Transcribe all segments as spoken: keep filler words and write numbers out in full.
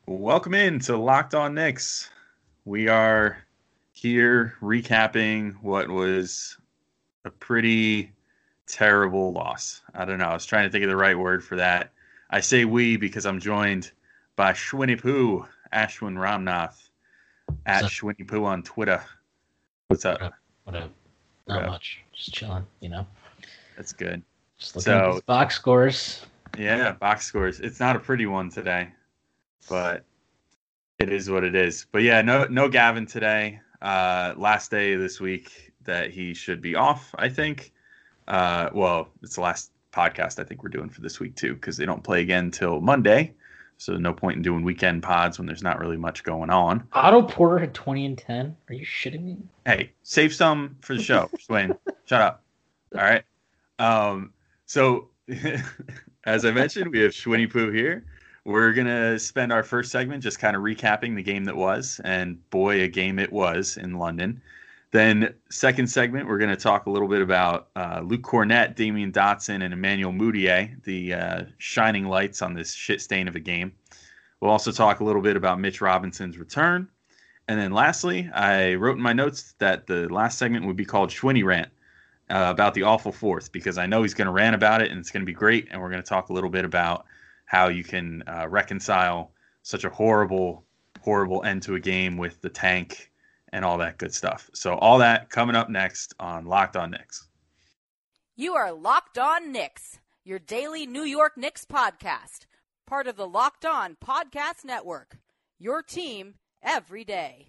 Welcome in to Locked On Knicks. We are here recapping what was a pretty terrible loss. I don't know. I was trying to think of the right word for that. I say we because I'm joined by Shwinny Poo, Ashwin Ramnath, at Shwinny Poo on Twitter. What's up? What up? What up? Not What up? much. Just chilling, you know? That's good. Just looking So, at these box scores. Yeah, box scores. It's not a pretty one today, but it is what it is. But yeah, no no Gavin today. Uh, last day this week that he should be off, I think. Uh, well, it's the last podcast I think we're doing for this week too, because they don't play again till Monday. So no point in doing weekend pods when there's not really much going on. Otto Porter had twenty and ten. Are you shitting me? Hey, save some for the show, Swain. Shut up. All right. Um, so as I mentioned, we have Shwinny Poo here. We're going to spend our first segment just kind of recapping the game that was, and boy, a game it was in London. Then second segment, we're going to talk a little bit about uh, Luke Cornett, Damian Dotson, and Emmanuel Mudiay, the uh, shining lights on this shit stain of a game. We'll also talk a little bit about Mitch Robinson's return. And then lastly, I wrote in my notes that the last segment would be called Shwinny Rant uh, about the awful fourth, because I know he's going to rant about it, and it's going to be great, and we're going to talk a little bit about how you can uh, reconcile such a horrible, horrible end to a game with the tank and all that good stuff. So all that coming up next on Locked On Knicks. You are Locked On Knicks, your daily New York Knicks podcast, part of the Locked On Podcast Network, your team every day.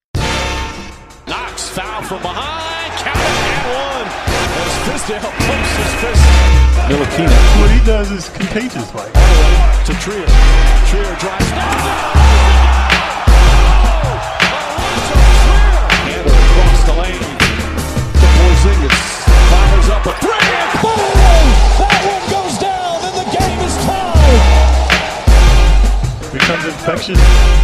Knox foul from behind, count and one. As Fizdale pumps his fist. Ntilikina. What he does is contagious, like. To Trier. Trier drives. And across the lane. The Porzingis fires up a three and boom! That one goes down and the game is tied. Becomes infectious.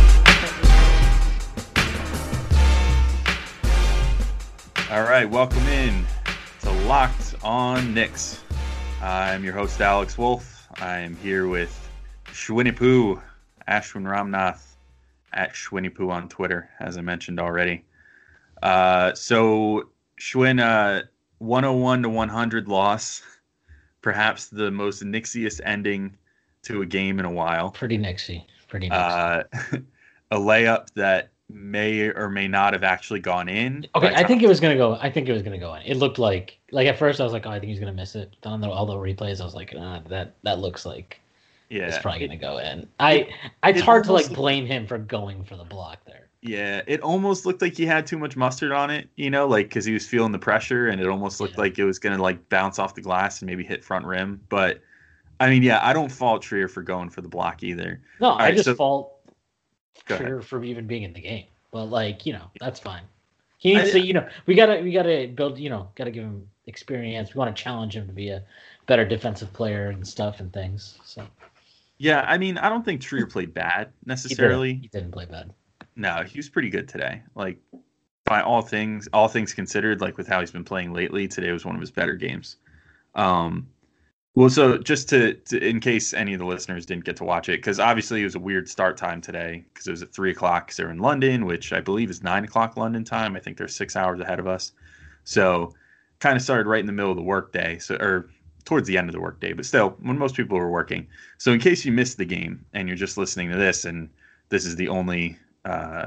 All right, welcome in to Locked On Knicks. I'm your host, Alex Wolf. I am here with Shwinny Poo, Ashwin Ramnath, at Shwinny Poo on Twitter, as I mentioned already. Uh, so, Shwin, uh, one oh one to one hundred loss, perhaps the most Knicksiest ending to a game in a while. Pretty Knicksy. Pretty Knicksy. Uh, a layup that may or may not have actually gone in. Okay, I think it was gonna go. I think it was gonna go in. It looked like, like at first I was like, oh, I think he's gonna miss it. On the all the replays, I was like, ah, that that looks like yeah, it's probably it, gonna go in. I it, it's it hard to like looked, blame him for going for the block there. Yeah, it almost looked like he had too much mustard on it, you know, like because he was feeling the pressure, and it almost looked yeah. like it was gonna like bounce off the glass and maybe hit front rim. But I mean, yeah, I don't fault Trier for going for the block either. No, all I right, just so, fault Trier for even being in the game. But like, you know, that's fine. He needs I, to, you know, we gotta we gotta build, you know, gotta give him experience. We want to challenge him to be a better defensive player and stuff and things. So yeah, I mean, I don't think Trier played bad necessarily. He didn't, he didn't play bad. No, he was pretty good today. Like by all things, all things considered, like with how he's been playing lately, today was one of his better games. Um, well, so just to, to in case any of the listeners didn't get to watch it, because obviously it was a weird start time today because it was at three o'clock because they're in London, which I believe is nine o'clock London time. I think they're six hours ahead of us. So kind of started right in the middle of the workday, so or towards the end of the workday, but still when most people were working. So in case you missed the game and you're just listening to this, and this is the only uh,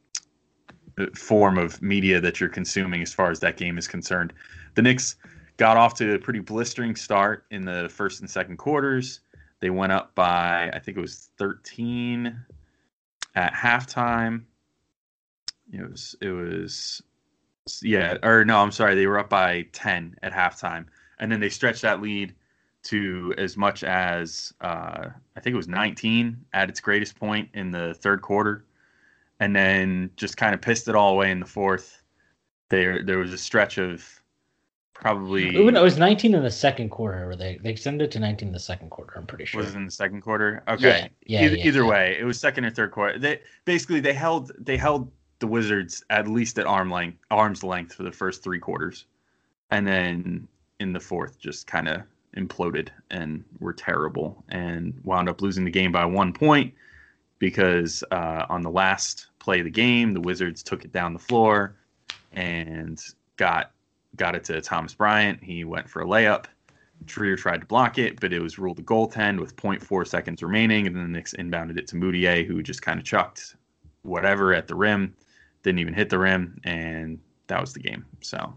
form of media that you're consuming as far as that game is concerned, the Knicks got off to a pretty blistering start in the first and second quarters. They went up by, I think it was thirteen at halftime. It was, it was, yeah, or no, I'm sorry. They were up by ten at halftime. And then they stretched that lead to as much as, uh, I think it was nineteen at its greatest point in the third quarter. And then just kind of pissed it all away in the fourth. There, there was a stretch of, Probably it was nineteen in the second quarter, or they they extended it to nineteen in the second quarter. I'm pretty sure. Was it in the second quarter? Okay. Yeah. yeah either yeah, either yeah. way, it was second or third quarter. They basically they held they held the Wizards at least at arm length, arm's length for the first three quarters, and then in the fourth just kind of imploded and were terrible and wound up losing the game by one point. because uh, on the last play of the game, the Wizards took it down the floor and got got it to Thomas Bryant. He went for a layup. Trier tried to block it, but it was ruled a goaltend with zero point four seconds remaining, and then the Knicks inbounded it to Moutier, who just kind of chucked whatever at the rim, didn't even hit the rim, and that was the game. So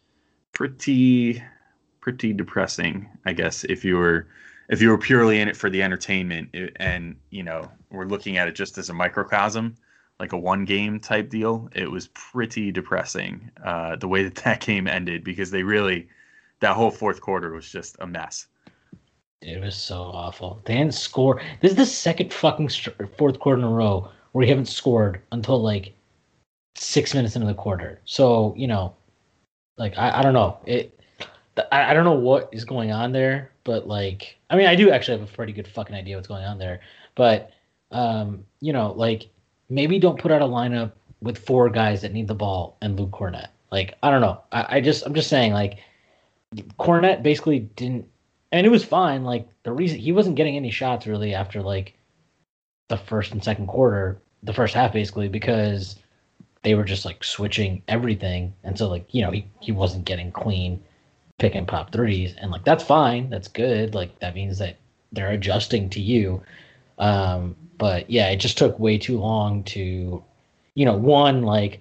pretty pretty depressing, I guess, if you were if you were purely in it for the entertainment, and you know, we're looking at it just as a microcosm, like a one game type deal. It was pretty depressing uh, the way that that game ended, because they really, that whole fourth quarter was just a mess. It was so awful. They didn't score. This is the second fucking st- fourth quarter in a row where we haven't scored until like six minutes into the quarter. So, you know, like, I, I don't know. It. I, I don't know what is going on there, but like, I mean, I do actually have a pretty good fucking idea what's going on there. But, um, you know, like, maybe don't put out a lineup with four guys that need the ball and Luke Cornett. Like, I don't know. I, I just, I'm just saying, like, Cornett basically didn't, and it was fine. Like, the reason he wasn't getting any shots really after like the first and second quarter, the first half basically, because they were just like switching everything. And so, like, you know, he, he wasn't getting clean pick and pop threes. And like, that's fine. That's good. Like, that means that they're adjusting to you. Um, but yeah, it just took way too long to, you know, one, like,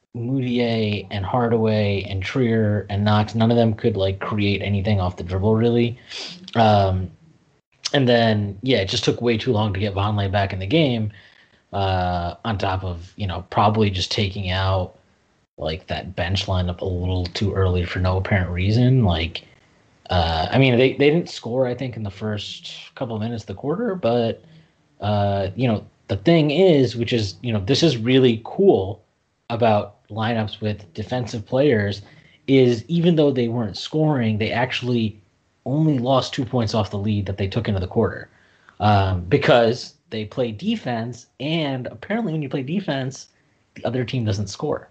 Moutier and Hardaway and Trier and Knox, none of them could like create anything off the dribble really. Um, and then, yeah, it just took way too long to get Vonleh back in the game, uh, on top of, you know, probably just taking out like that bench lineup a little too early for no apparent reason. Like, uh, I mean, they, they didn't score, I think, in the first couple of minutes of the quarter, but, uh, you know, the thing is, which is, you know, this is really cool about lineups with defensive players, is even though they weren't scoring, they actually only lost two points off the lead that they took into the quarter, um, because they play defense, and apparently when you play defense, the other team doesn't score.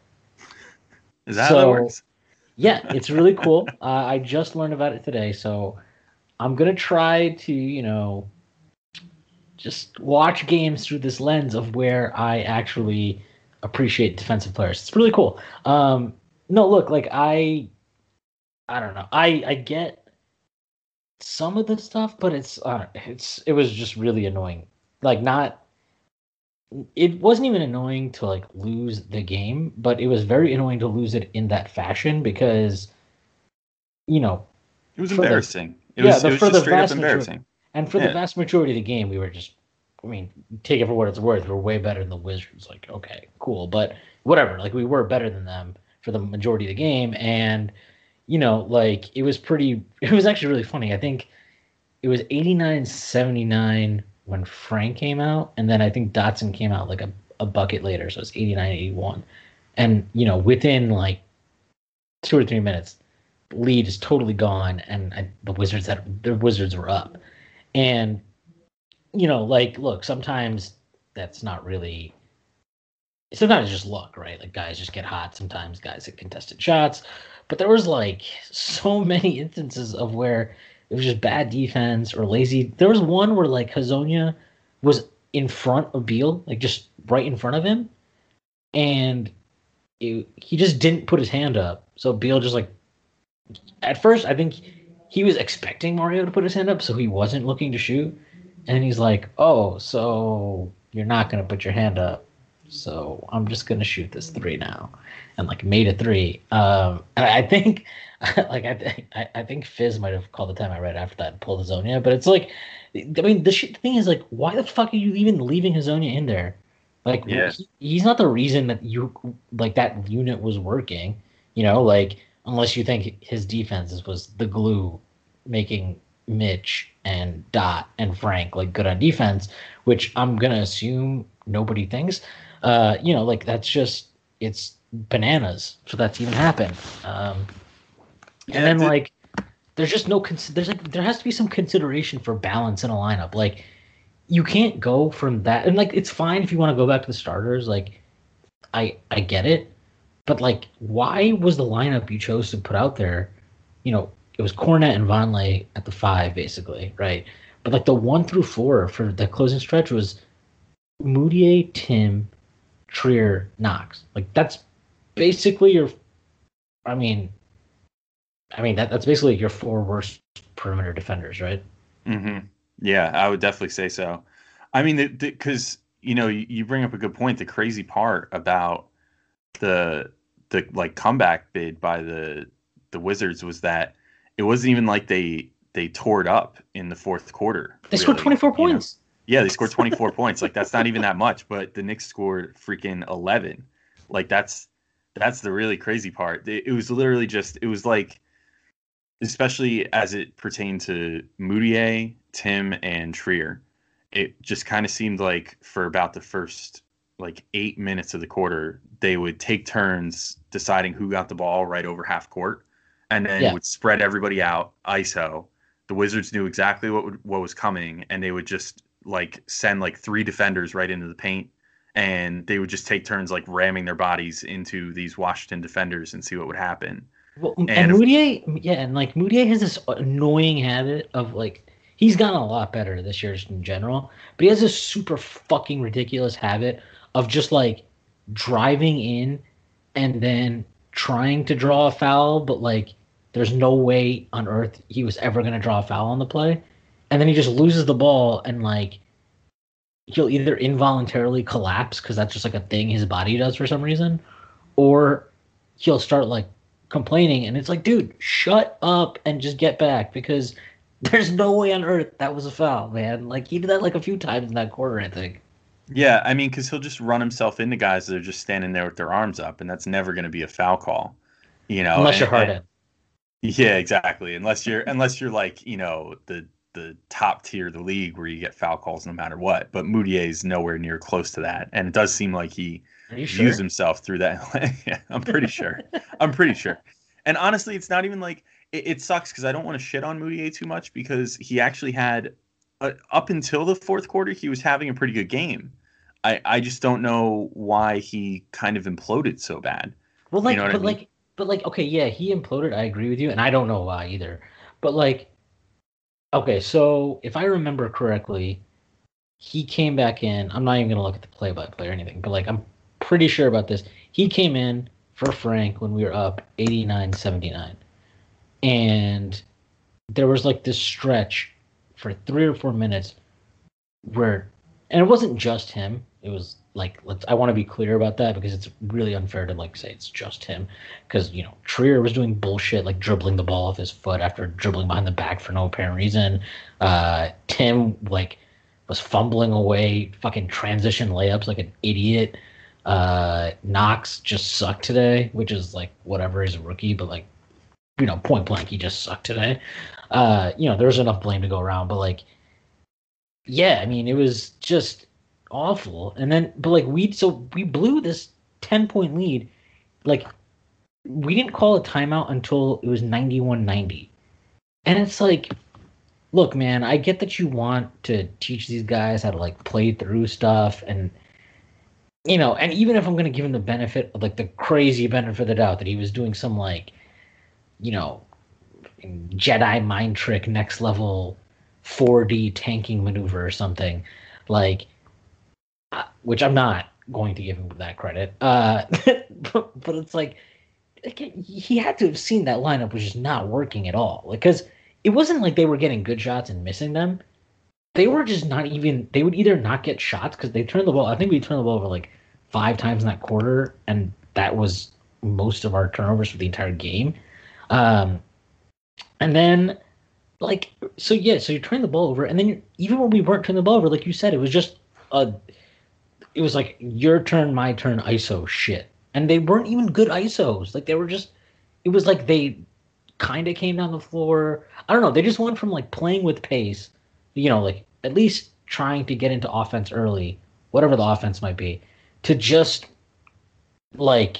Is that so, how that works? Yeah, it's really cool. uh, I just learned about it today, so I'm going to try to, you know, just watch games through this lens of where I actually appreciate defensive players. It's really cool. Um, no, look, like I, I don't know. I, I get some of the stuff, but it's, uh, it's, it was just really annoying. Like, not, it wasn't even annoying to like lose the game, but it was very annoying to lose it in that fashion because, you know, it was embarrassing. The, it yeah, was, the, it was for just the straight up vast embarrassing. Majority, and for yeah. the vast majority of the game, we were just, I mean, take it for what it's worth. We're way better than the Wizards. Like, okay, cool. But whatever. Like, we were better than them for the majority of the game. And, you know, like, it was pretty, it was actually really funny. I think it was eighty-nine seventy-nine when Frank came out. And then I think Dotson came out like a, a bucket later. So it's eighty-nine eighty-one. And, you know, within like two or three minutes, the lead is totally gone. And I, the Wizards had, the Wizards were up. And, you know, like, look, sometimes that's not really, sometimes it's just luck, right? Like, guys just get hot. Sometimes guys get contested shots. But there was, like, so many instances of where it was just bad defense or lazy. There was one where, like, Hazonia was in front of Beal, like, just right in front of him. And it, he just didn't put his hand up. So Beal just, like, at first, I think he was expecting Mario to put his hand up, so he wasn't looking to shoot. And he's like, oh, so you're not going to put your hand up. So I'm just going to shoot this three now. And, like, made a three. Um, and I think, like, I think I, I think Fizz might have called the time I read after that and pulled Hazonia. But it's like, I mean, the, sh- the thing is, like, why the fuck are you even leaving Hazonia in there? Like, yeah. he, he's not the reason that you, like, that unit was working. You know, like, unless you think his defense was the glue making Mitch and Dot and Frank like good on defense, which I'm gonna assume nobody thinks. Uh, you know, like, that's just, it's bananas for that to even happen. Um, and yeah, then did... like, there's just no cons- there's like there has to be some consideration for balance in a lineup. Like, you can't go from that, and like, it's fine if you want to go back to the starters. Like, I I get it, but like, why was the lineup you chose to put out there? You know, it was Cornett and Vonleh at the five, basically, right? But like the one through four for the closing stretch was Moutier, Tim, Trier, Knox. Like that's basically your. I mean, I mean that that's basically your four worst perimeter defenders, right? Mm-hmm. Yeah, I would definitely say so. I mean, because you know you, you bring up a good point. The crazy part about the the like comeback bid by the the Wizards was that it wasn't even like they they tore it up in the fourth quarter. They really, scored twenty-four points. Know? Yeah, they scored twenty-four points. Like that's not even that much, but the Knicks scored freaking eleven. Like that's that's the really crazy part. It, it was literally just it was like, especially as it pertained to Moutier, Tim, and Trier, it just kind of seemed like for about the first like eight minutes of the quarter, they would take turns deciding who got the ball right over half court, and then yeah. would spread everybody out, I S O. The Wizards knew exactly what would, what was coming, and they would just like send like three defenders right into the paint, and they would just take turns like ramming their bodies into these Washington defenders and see what would happen. Well, and, and Moutier, yeah, and like Moutier has this annoying habit of like he's gotten a lot better this year just in general, but he has this super fucking ridiculous habit of just like driving in and then trying to draw a foul, but like there's no way on earth he was ever going to draw a foul on the play. And then he just loses the ball and like he'll either involuntarily collapse because that's just like a thing his body does for some reason, or he'll start like complaining, and it's like, dude, shut up and just get back, because there's no way on earth that was a foul, man. Like he did that like a few times in that quarter, I think. Yeah, I mean, because he'll just run himself into guys that are just standing there with their arms up, and that's never going to be a foul call, you know. Unless and, you're Harden. And, yeah, exactly. Unless you're unless you're like, you know, the the top tier of the league where you get foul calls no matter what. But Moutier's nowhere near close to that, and it does seem like he views sure? himself through that. Yeah, I'm pretty sure. I'm pretty sure. And honestly, it's not even like it, it sucks because I don't want to shit on Moutier too much, because he actually had uh, up until the fourth quarter he was having a pretty good game. I, I just don't know why he kind of imploded so bad. Well, like, you know but I mean? like, but like, okay, yeah, he imploded. I agree with you, and I don't know why either. But like, okay, so if I remember correctly, he came back in. I'm not even gonna look at the play-by-play or anything, but like, I'm pretty sure about this. He came in for Frank when we were up eighty-nine seventy-nine, and there was like this stretch for three or four minutes where, and it wasn't just him. It was like, let's. I want to be clear about that, because it's really unfair to like say it's just him, because you know Trier was doing bullshit like dribbling the ball off his foot after dribbling behind the back for no apparent reason. Uh, Tim like was fumbling away fucking transition layups like an idiot. Uh, Knox just sucked today, which is like whatever. He's a rookie, but like you know point blank he just sucked today. Uh, you know there's enough blame to go around, but like yeah, I mean it was just awful. And then but like we so we blew this ten point lead. Like we didn't call a timeout until it was ninety-one ninety, and it's like, look man, I get that you want to teach these guys how to like play through stuff, and you know, and even if I'm gonna give him the benefit of like the crazy benefit of the doubt that he was doing some like you know Jedi mind trick next level four D tanking maneuver or something, like Uh, which I'm not going to give him that credit. Uh, but, but it's like, like, he had to have seen that lineup was just not working at all. Because like, it wasn't like they were getting good shots and missing them. They were just not even, they would either not get shots because they turned the ball. I think we turned the ball over like five times in that quarter, and that was most of our turnovers for the entire game. Um, and then, like, so yeah, so you're turning the ball over, and then even when we weren't turning the ball over, like you said, it was just a, it was like your turn, my turn, I S O shit. And they weren't even good I S Os. Like they were just, it was like they kind of came down the floor. I don't know. They just went from like playing with pace, you know, like at least trying to get into offense early, whatever the offense might be, to just like,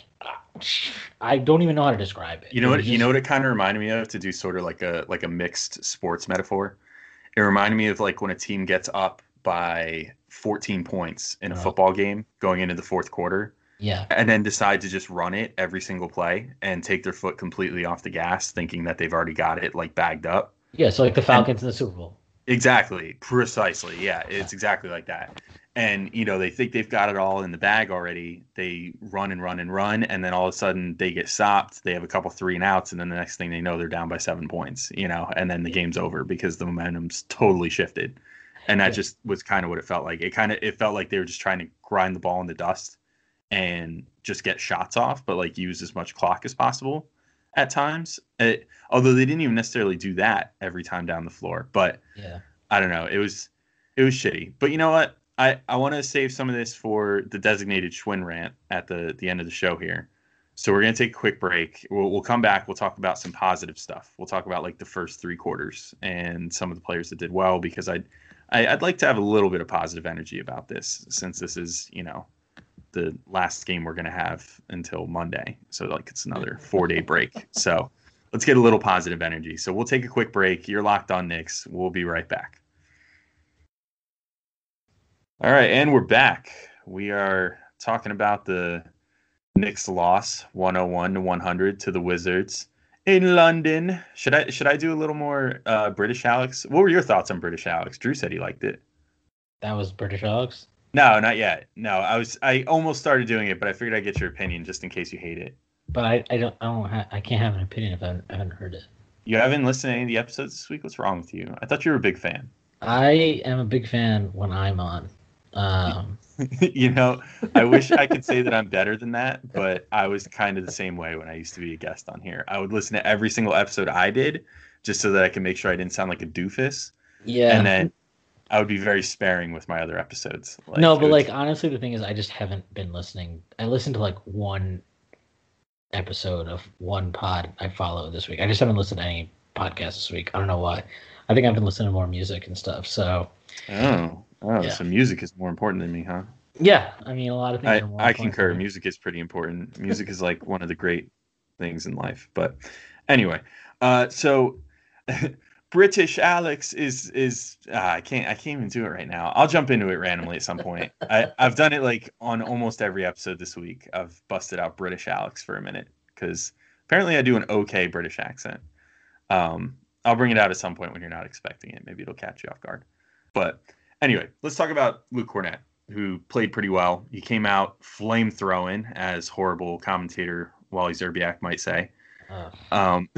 I don't even know how to describe it. You know it what? just, you know what it kind of reminded me of, to do sort of like a like a mixed sports metaphor. It reminded me of like when a team gets up by fourteen points in a oh. football game going into the fourth quarter. Yeah. And then decide to just run it every single play and take their foot completely off the gas, thinking that they've already got it like bagged up. Yeah, so like the Falcons and, in the Super Bowl. Exactly. Precisely. Yeah, it's exactly like that. and you know they think they've got it all in the bag already. They run and run and run, and then all of a sudden they get stopped. They have a couple three and outs, and then the next thing they know, they're down by seven points. You know, and then the game's over because the momentum's totally shifted. And that yeah. just was kind of what it felt like. It kind of it felt like they were just trying to grind the ball in the dust and just get shots off, but like use as much clock as possible at times. It, although they didn't even necessarily do that every time down the floor. But yeah, I don't know. It was it was shitty. But you know what? I, I want to save some of this for the designated Schwinn rant at the the end of the show here. So we're gonna take a quick break. We'll we'll come back. We'll talk about some positive stuff. We'll talk about like the first three quarters and some of the players that did well because I. I, I'd like to have a little bit of positive energy about this since this is, you know, the last game we're going to have until Monday. So, like, it's another four-day break. So, let's get a little positive energy. So, we'll take a quick break. You're Locked On Knicks. We'll be right back. All right, and we're back. We are talking about the Knicks loss, one oh one to one hundred to the Wizards in London. Should I should I do a little more uh, British Alex? What were your thoughts on British Alex? Drew said he liked it. That was British Alex? No, not yet. No, I was I almost started doing it, but I figured I'd get your opinion just in case you hate it. But I, I don't I don't ha- I can't have an opinion if I haven't, I haven't heard it. You haven't listened to any of the episodes this week? What's wrong with you? I thought you were a big fan. I am a big fan when I'm on. Um, you know, I wish I could say that I'm better than that, but I was kind of the same way when I used to be a guest on here. I would listen to every single episode I did just so that I could make sure I didn't sound like a doofus. Yeah. And then I would be very sparing with my other episodes. Like, no, but would... like, honestly, the thing is I just haven't been listening. I listened to like one episode of one pod I follow this week. I just haven't listened to any podcast this week. I don't know why. I think I've been listening to more music and stuff. So. Oh. Oh, yeah. So music is more important than me, huh? Yeah, I mean, a lot of things I, are more I important. concur. Music is pretty important. Music is like one of the great things in life. But anyway, uh, so British Alex is is uh, I can't I can't even do it right now. I'll jump into it randomly at some point. I, I've done it like on almost every episode this week. I've busted out British Alex for a minute because apparently I do an okay British accent. Um, I'll bring it out at some point when you're not expecting it. Maybe it'll catch you off guard. But anyway, let's talk about Luke Kornet, who played pretty well. He came out flame throwing, as horrible commentator Wally Zerbiak might say. Uh. Um,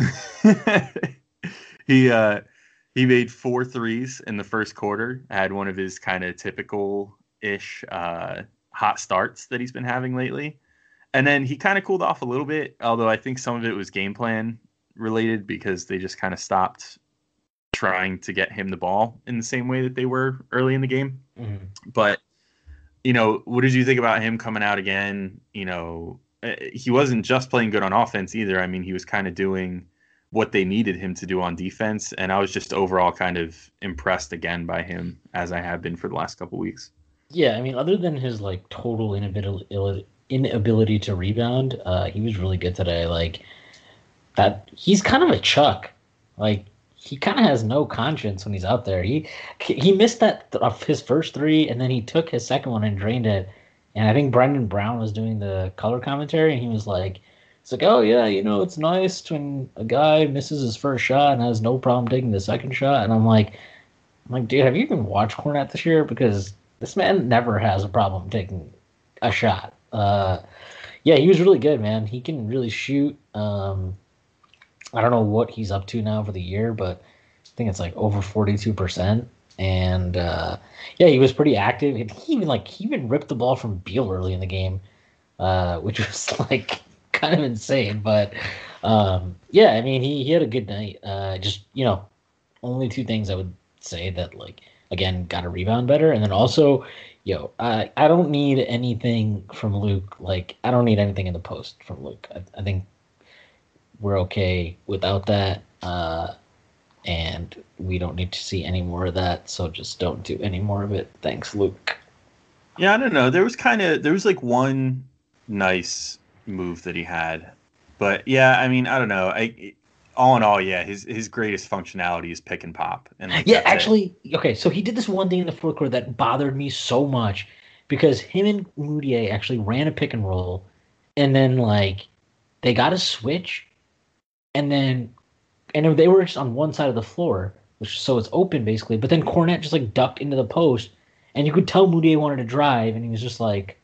he uh, he made four threes in the first quarter. Had one of his kind of typical-ish uh, hot starts that he's been having lately. And then he kind of cooled off a little bit, although I think some of it was game plan related because they just kind of stopped trying to get him the ball in the same way that they were early in the game. Mm-hmm. But, you know, what did you think about him coming out again? You know, he wasn't just playing good on offense either. I mean, he was kind of doing what they needed him to do on defense. And I was just overall kind of impressed again by him, as I have been for the last couple weeks. Yeah, I mean, other than his, like, total inability, inability to rebound, uh, he was really good today. Like, that he's kind of a Chuck. Like, he kind of has no conscience when he's out there. He he missed that of his first three, and then he took his second one and drained it. And I think Brendan Brown was doing the color commentary, and he was like, "It's like, oh yeah, you know, it's nice when a guy misses his first shot and has no problem taking the second shot." And I'm like, I'm like, dude, have you even watched Kornet this year? Because this man never has a problem taking a shot. Uh, yeah, he was really good, man. He can really shoot. Um, I don't know what he's up to now for the year, but I think it's like over forty-two percent. And uh, yeah, he was pretty active. And he even like he even ripped the ball from Beal early in the game, uh, which was like kind of insane. But um, yeah, I mean, he, he had a good night. Uh, just, you know, only two things I would say that, like, again, got to rebound better. And then also, yo, I, I don't need anything from Luke. Like, I don't need anything in the post from Luke. I, I think we're okay without that, uh, and we don't need to see any more of that, so just don't do any more of it. Thanks, Luke. Yeah, I don't know. There was kind of, there was like one nice move that he had. But yeah, I mean, I don't know. I all in all, yeah, his his greatest functionality is pick and pop. And like, yeah, actually, it. okay, so he did this one thing in the fourth quarter that bothered me so much because him and Moutier actually ran a pick and roll, and then like they got a switch. And then, and they were just on one side of the floor, which so it's open basically. But then Kornet just like ducked into the post, And you could tell Moutier wanted to drive, and he was just like,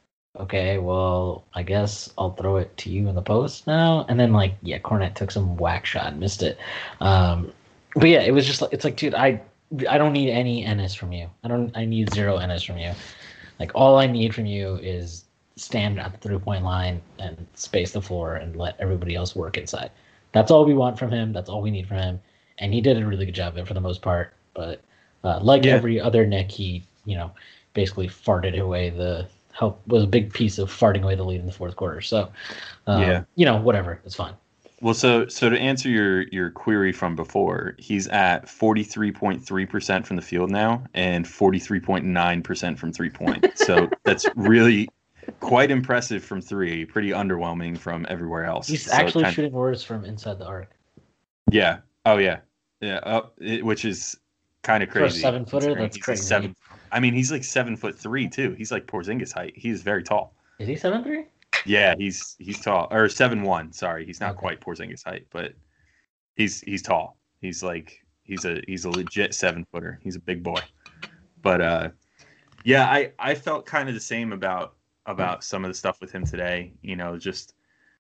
okay, well, I guess I'll throw it to you in the post now. And then, like, yeah, Cornette took some whack shot and missed it. Um, but yeah, it was just like, it's like, dude, I I don't need any N S from you. I don't, I need zero N S from you. Like, all I need from you is stand at the three-point line and space the floor and let everybody else work inside. That's all we want from him. That's all we need from him. And he did a really good job of it for the most part. But uh, like Yeah. every other Nick, he, you know, basically farted away the help, was a big piece of farting away the lead in the fourth quarter. So, um, Yeah. you know, whatever. It's fine. Well, so so to answer your your query from before, he's at forty-three point three percent from the field now and forty-three point nine percent from three point. So that's really quite impressive from three, pretty underwhelming from everywhere else. He's So actually kind- shooting worse from inside the arc. Yeah. Oh yeah. Yeah. Uh, it, which is kind of For a crazy. seven-footer, considering that's he's like crazy. seven. I mean, he's like seven foot three too. He's like Porzingis height. He's very tall. Is he seven three? Yeah, he's he's tall, or seven one. Sorry, he's not Okay. quite Porzingis height, but he's he's tall. He's like he's a he's a legit seven footer. He's a big boy. But uh, yeah, I I felt kind of the same about about some of the stuff with him today. You know, just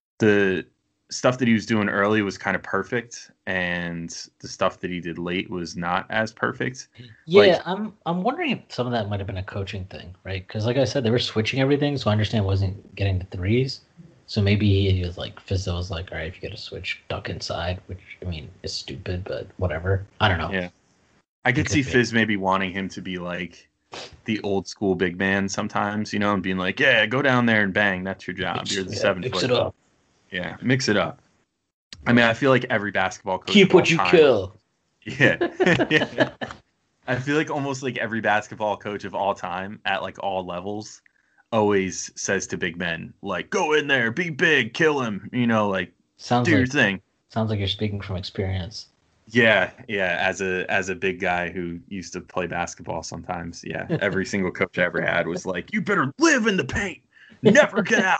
the stuff that he was doing early was kind of perfect, and the stuff that he did late was not as perfect. Yeah, Like- I'm I'm wondering if some of that might have been a coaching thing, right? Because like I said, they were switching everything, so I understand wasn't getting the threes. So maybe he was like, Fizzo was like, all right, if you got to switch, duck inside, which I mean is stupid, but whatever. I don't know. Yeah. I could Could see be. Fizz maybe wanting him to be like the old school big man sometimes, you know, and being like, yeah, go down there and bang. That's your job. You're the Yeah, seven mix foot. it up. Yeah, mix it up. I mean, I feel like every basketball coach. Keep of all what you time- kill. Yeah. Yeah. I feel like almost like every basketball coach of all time at like all levels always says to big men, like, go in there, be big, kill him, you know, like Sounds do your like thing. sounds like you're speaking from experience. Yeah, yeah. As a as a big guy who used to play basketball sometimes, yeah. Every single coach I ever had was like, you better live in the paint. Never get out.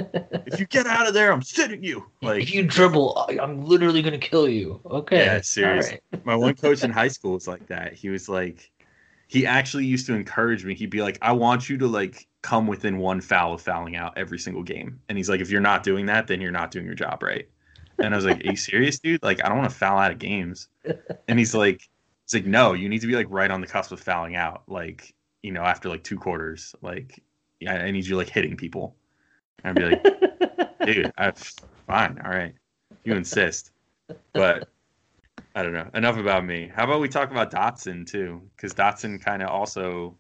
If you get out of there, I'm sitting you. Like if you dribble, I- I'm literally gonna kill you. Okay. Yeah, seriously. All right. My one coach in high school was like that. He was like, he actually used to encourage me. He'd be like, I want you to like come within one foul of fouling out every single game. And he's like, if you're not doing that, then you're not doing your job right. And I was like, are you serious, dude? Like, I don't want to foul out of games. And he's like, he's like, no, you need to be like right on the cusp of fouling out. Like, you know, after like two quarters, like, yeah, I need you like hitting people. And I'd be like, dude, I, fine, all right, you insist. But I don't know. Enough about me. How about we talk about Dotson too? Because Dotson kind of also,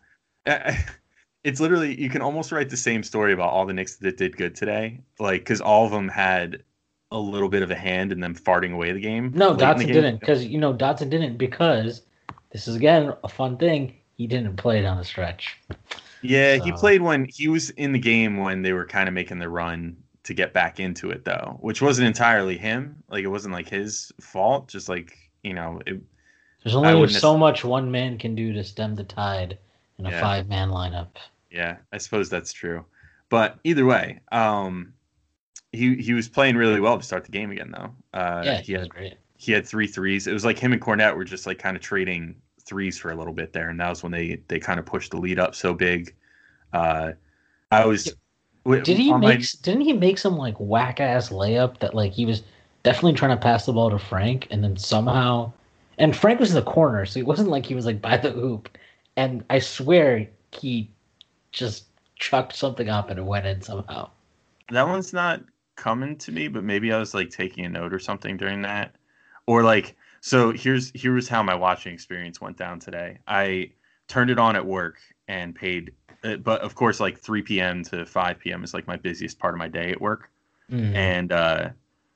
it's literally you can almost write the same story about all the Knicks that did good today, like because all of them had a little bit of a hand in them farting away the game. No, late in the Dotson game. didn't, because you know Dotson didn't because this is again a fun thing. He didn't play down the stretch. Yeah, he So- played when he was in the game when they were kind of making the run to get back into it, though, which wasn't entirely him. Like, it wasn't like his fault. Just like, you know, it, There's I only wouldn't so much one man can do to stem the tide in a Yeah. five man lineup. yeah, I suppose that's true. But either way, um, he he was playing really well to start the game again, though. Uh, Yeah, he he was had great. he had three threes. It was like him and Cornette were just like kind of trading threes for a little bit there, and that was when they they kind of pushed the lead up so big. Uh, I was. Did he on make? my- Didn't he make some like whack ass layup that like he was definitely trying to pass the ball to Frank, and then somehow, and Frank was in the corner, so it wasn't like he was like by the hoop, and I swear he just chucked something up and it went in somehow. That one's not coming to me, but maybe I was like taking a note or something during that. Or like, so here's here was how my watching experience went down today. I turned it on at work and paid, uh, but of course, like three p.m. to five p.m. is like my busiest part of my day at work. Mm. And uh,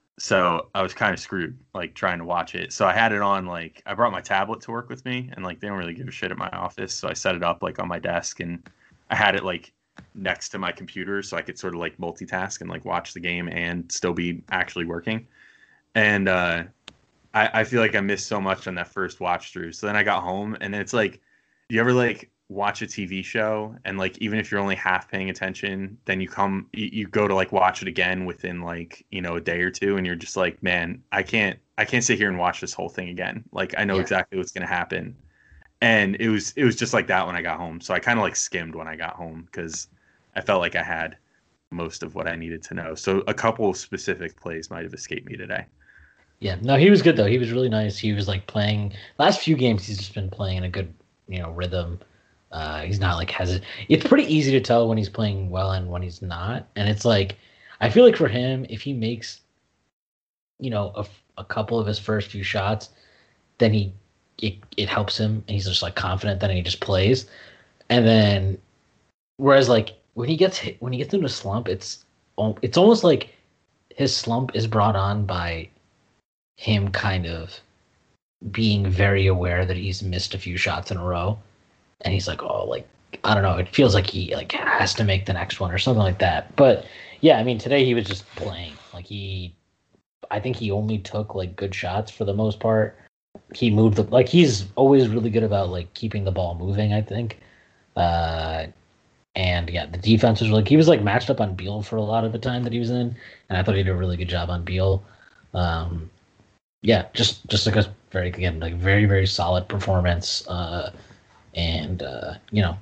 so I was kind of screwed, like trying to watch it. So I had it on, like, I brought my tablet to work with me, and like they don't really give a shit at my office. So I set it up like on my desk, and I had it like next to my computer so I could sort of like multitask and like watch the game and still be actually working. And uh, I, I feel like I missed so much on that first watch through. So then I got home, and it's like, you ever like watch a T V show and like even if you're only half paying attention, then you come you, you go to like watch it again within like, you know, a day or two, and you're just like, man, I can't I can't sit here and watch this whole thing again. Like I know Yeah. exactly what's gonna happen. and it was it was just like that when I got home. So I kind of like skimmed when I got home because I felt like I had most of what I needed to know. So a couple of specific plays might have escaped me today. Yeah, no, he was good though. He was really nice. He was like playing last few games. He's just been playing in a good, you know, rhythm. Uh, he's not like has it. It's pretty easy to tell when he's playing well and when he's not. And it's like, I feel like for him, if he makes, you know, a, a couple of his first few shots, then he it it helps him, and he's just like confident. Then he just plays, and then whereas like when he gets hit, when he gets into a slump, it's it's almost like his slump is brought on by him kind of being very aware that he's missed a few shots in a row, and he's like, oh, like I don't know, it feels like he like has to make the next one or something like that. But yeah, I mean today he was just playing. Like he, I think he only took like good shots for the most part. He moved the like he's always really good about like keeping the ball moving, I think. Uh, and yeah, the defense was like he was like matched up on Beal for a lot of the time that he was in, and I thought he did a really good job on Beal. Um, yeah, just just like a very again like very very solid performance. Uh, and uh, you know,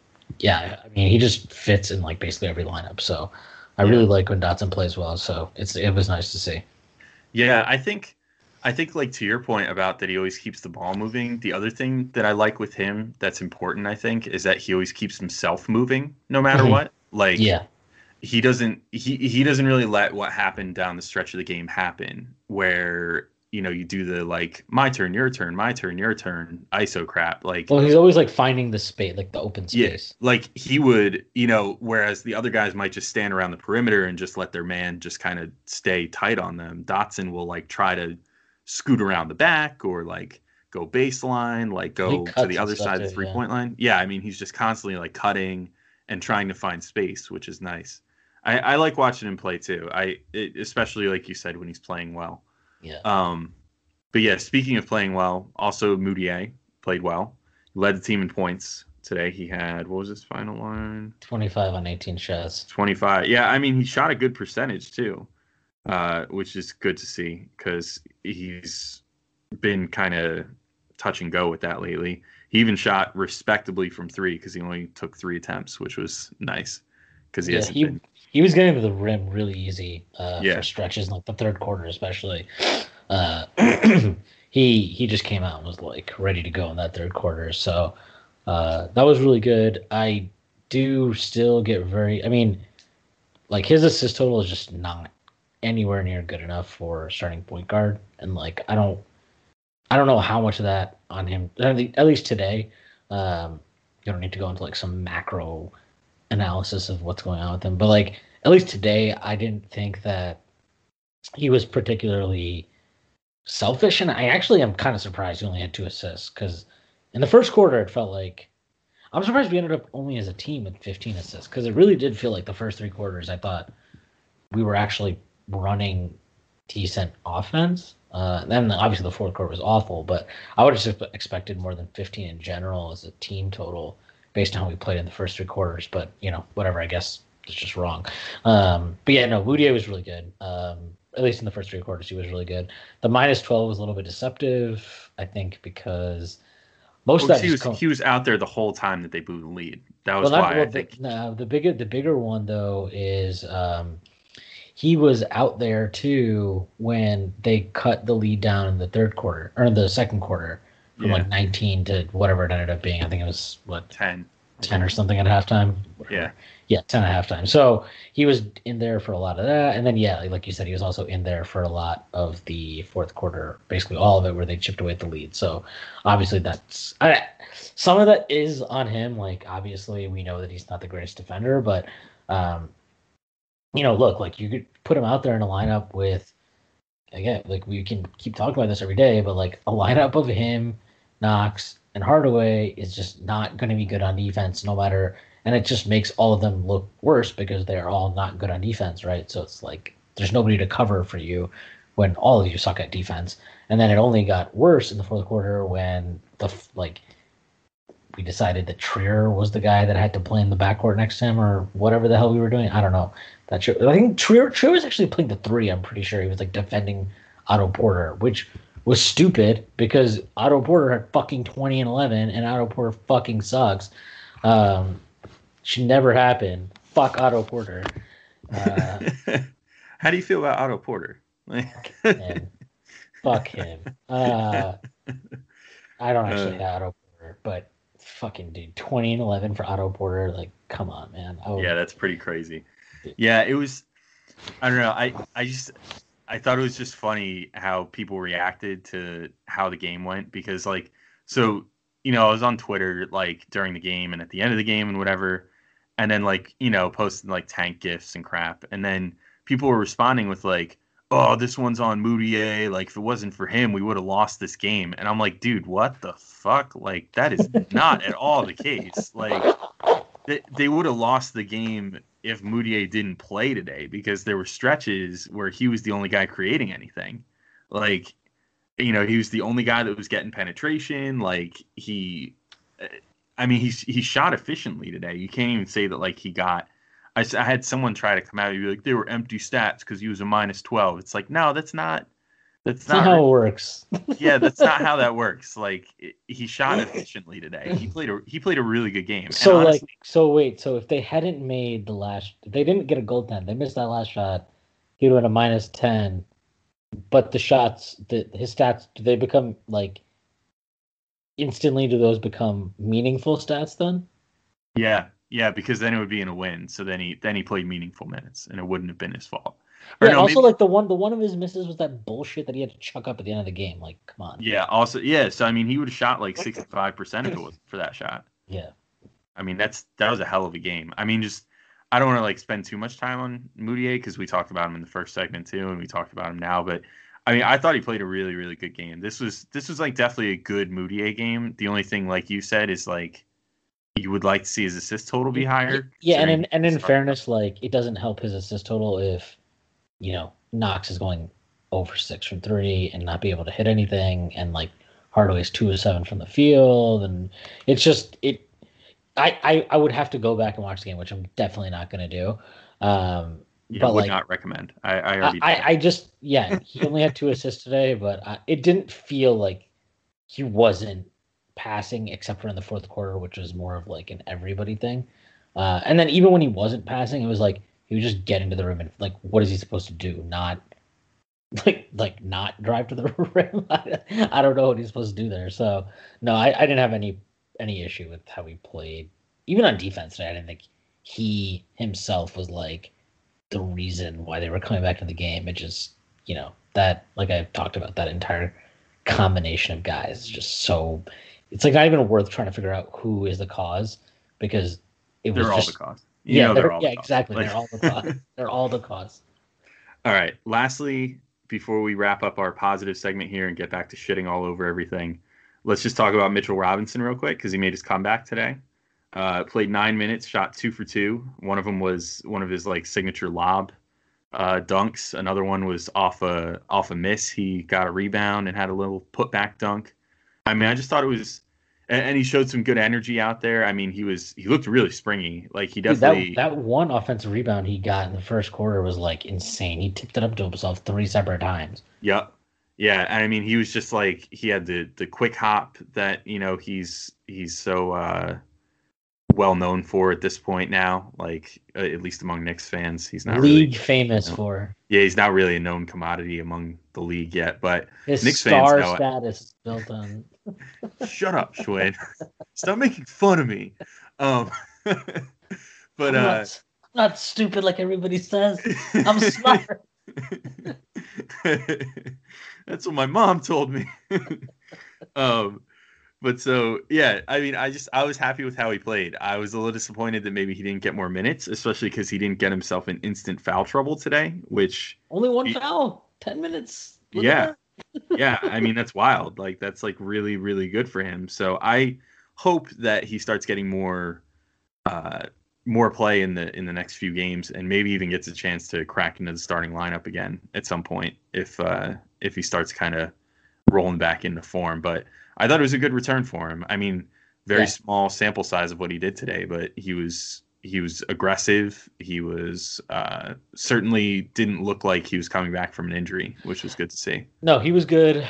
yeah, I mean he just fits in like basically every lineup. So I really like when Dotson plays well. So it's it was nice to see. Yeah, I think I think like to your point about that he always keeps the ball moving. The other thing that I like with him that's important, I think, is that he always keeps himself moving no matter Mm-hmm. what. Like Yeah. he doesn't he he doesn't really let what happened down the stretch of the game happen where, you know, you do the like my turn, your turn, my turn, your turn, I S O crap. Like Well, he's always like finding the space, like the open yeah, space. like he would, you know, whereas the other guys might just stand around the perimeter and just let their man just kind of stay tight on them. Dotson will like try to scoot around the back or like go baseline, like He go cuts to the and other stuff side of the too, three yeah. point line. Yeah, I mean, he's just constantly like cutting and trying to find space, which is nice. I, I like watching him play too. I it, especially like you said when he's playing well. Yeah. Um, but yeah, speaking of playing well, also Moutier played well. He led the team in points today. He had what was his final line? twenty-five on eighteen shots. twenty-five. Yeah, I mean he shot a good percentage too, uh, which is good to see because he's been kind of touch and go with that lately. He even shot respectably from three because he only took three attempts, which was nice because he Yeah, hasn't he been. he was getting to the rim really easy uh, Yeah. for stretches, in, like the third quarter especially. Uh, he he just came out and was like ready to go in that third quarter. So uh, that was really good. I do still get very. I mean, like his assist total is just not anywhere near good enough for starting point guard, and like I don't. I don't know how much of that on him, at least today. Um, you don't need to go into like some macro analysis of what's going on with him, but like at least today, I didn't think that he was particularly selfish, and I actually am kind of surprised he only had two assists because in the first quarter it felt like I'm surprised we ended up only as a team with fifteen assists because it really did feel like the first three quarters I thought we were actually running decent offense. Uh, then obviously the fourth quarter was awful, but I would have just expected more than fifteen in general as a team total based on how we played in the first three quarters. But you know, whatever. I guess it's just wrong. Um, but yeah, no, Moutier was really good. Um, at least in the first three quarters, he was really good. The minus twelve was a little bit deceptive, I think, because most Well, of that he just was co- he was out there the whole time that they blew the lead. That was well, why not, well, I think. the, no, the bigger the bigger one though is um, he was out there too when they cut the lead down in the third quarter or in the second quarter from Yeah. like nineteen to whatever it ended up being. I think it was what ten. ten or something at halftime. Yeah. Yeah, ten at halftime. So he was in there for a lot of that, and then yeah, like you said, he was also in there for a lot of the fourth quarter, basically all of it, where they chipped away at the lead. So obviously, that's I, some of that is on him. Like obviously, we know that he's not the greatest defender, but um, you know, look, like you could put him out there in a lineup with again, like we can keep talking about this every day, but like a lineup of him, Knox, and Hardaway is just not going to be good on defense, no matter. And it just makes all of them look worse because they're all not good on defense, right? So it's like there's nobody to cover for you when all of you suck at defense. And then it only got worse in the fourth quarter when the like we decided that Trier was the guy that had to play in the backcourt next to him or whatever the hell we were doing. I don't know. That Trier, I think Trier Trier was actually playing the three. I'm pretty sure he was like defending Otto Porter, which was stupid because Otto Porter had fucking twenty and eleven, and Otto Porter fucking sucks. Um, should never happen. Fuck Otto Porter. Uh, How do you feel about Otto Porter? and fuck him. Uh, I don't actually Uh, have Otto Porter, but fucking dude, twenty and eleven for Otto Porter. Like, come on, man. I would, Yeah, that's pretty crazy. Yeah, it was. I don't know. I I just I thought it was just funny how people reacted to how the game went because like so you know I was on Twitter like during the game and at the end of the game and whatever, and then like you know posting like tank gifs and crap, and then people were responding with like, oh, this one's on Moutier. Like if it wasn't for him, we would have lost this game. And I'm like, dude, what the fuck? Like that is not at all the case. Like they, they would have lost the game if Moutier didn't play today because there were stretches where he was the only guy creating anything. Like, you know, he was the only guy that was getting penetration. Like he, I mean, he's he shot efficiently today. You can't even say that like he got. I, I had someone try to come out and be like, they were empty stats because he was a minus twelve. It's like, no, that's not. That's That's not not how it works. yeah, that's not how that works. Like it, he shot efficiently today. He played a he played a really good game. And So honestly, like, so wait, so if they hadn't made the last, if they didn't get a goaltend, they missed that last shot, he would have been a minus ten. But the shots, the his stats, do they become like instantly? Do those become meaningful stats then? yeah, yeah, because then it would be in a win. So then he then he played meaningful minutes, and it wouldn't have been his fault. Or Yeah. no, Also, maybe- like the one, the one of his misses was that bullshit that he had to chuck up at the end of the game. Like, come on. yeah, also yeah. So I mean, he would have shot like sixty five percent if it was for that shot. Yeah. I mean, that's that was a hell of a game. I mean, just I don't want to like spend too much time on Moutier because we talked about him in the first segment too, and we talked about him now. But I mean, I thought he played a really, really good game. This was this was like definitely a good Moutier game. The only thing, like you said, is like you would like to see his assist total be higher. Yeah, and in considering and in he's- fairness, like it doesn't help his assist total if, you know, Knox is going over six from three and not be able to hit anything, and like Hardaway's two of seven from the field, and it's just it. I, I, I would have to go back and watch the game, which I'm definitely not going to do. Um, yeah, but would like not recommend. I, I I, already. I, I just yeah, he only had two assists today, but I, it didn't feel like he wasn't passing except for in the fourth quarter, which was more of like an everybody thing. Uh, and then even when he wasn't passing, it was like he was just getting to the rim and like, what is he supposed to do? Not like like not drive to the rim. I, I don't know what he's supposed to do there. So no, I, I didn't have any any issue with how he played. Even on defense today, I didn't think he himself was like the reason why they were coming back to the game. It just, you know, that like I talked about, that entire combination of guys is just so. It's like not even worth trying to figure out who is the cause because it was they're all just the cause. You yeah, know they're, they're all yeah, the cause. exactly. Like- They're all the cause. They're all the cause. All right. Lastly, before we wrap up our positive segment here and get back to shitting all over everything, let's just talk about Mitchell Robinson real quick because he made his comeback today. Uh, played nine minutes, shot two for two. One of them was one of his like signature lob uh, dunks. Another one was off a off a miss. He got a rebound and had a little putback dunk. I mean, I just thought it was, and, and he showed some good energy out there. I mean, he was he looked really springy. Like he Dude, definitely. that that one offensive rebound he got in the first quarter was like insane. He tipped it up to himself three separate times. Yep. Yeah, and I mean he was just like he had the the quick hop that, you know, he's he's so uh well known for at this point now, like uh, at least among Knicks fans. He's not League really famous no. for Yeah, he's not really a known commodity among the league yet, but his Knicks fans star know it. status is built on. Shut up, Schwinn. Stop making fun of me. Um but I'm, uh not, I'm not stupid like everybody says. I'm smart. That's what my mom told me. um, but so yeah, I mean, I just I was happy with how he played. I was a little disappointed that maybe he didn't get more minutes, especially because he didn't get himself in instant foul trouble today. Which Only one He- foul, ten minutes. Look at yeah, that. yeah, I mean that's wild. Like that's like really really good for him. So I hope that he starts getting more. Uh, more play in the in the next few games and maybe even gets a chance to crack into the starting lineup again at some point if uh if he starts kind of rolling back into form. But I thought it was a good return for him. I mean, very Yeah. small sample size of what he did today, but he was he was aggressive. He was uh, certainly didn't look like he was coming back from an injury, which was good to see. No, he was good.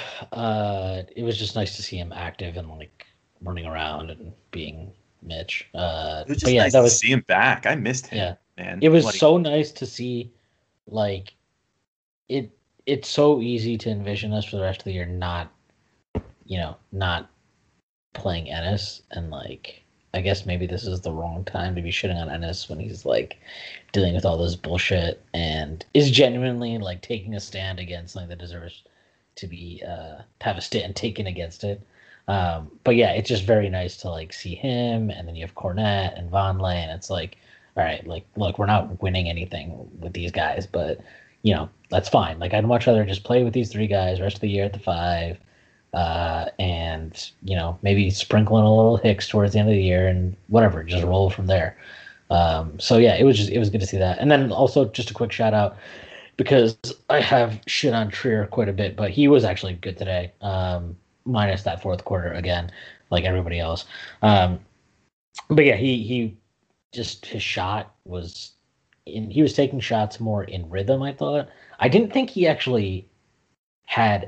Uh, it was just nice to see him active and like running around and being Mitch. Uh, It was just but yeah, nice that to was see him back. I missed him, yeah. man. It was Like, so nice to see, like, it. It's so easy to envision us for the rest of the year not, you know, not playing Ennis, and like, I guess maybe this is the wrong time to be shitting on Ennis when he's like dealing with all this bullshit and is genuinely like taking a stand against something that deserves to be uh, to have a stand taken against it. Um, but yeah, it's just very nice to like see him, and then you have Cornette and Vonleh, and it's like, all right, like, look, we're not winning anything with these guys, but you know, that's fine. Like, I'd much rather just play with these three guys rest of the year at the five, uh, and you know, maybe sprinkle in a little Hicks towards the end of the year and whatever, just roll from there. Um, so yeah, it was just it was good to see that. And then also just a quick shout out, because I have shit on Trier quite a bit, but he was actually good today. Um, minus that fourth quarter again, like everybody else. Um, but yeah, he he just his shot was in, he was taking shots more in rhythm, I thought. I didn't think he actually had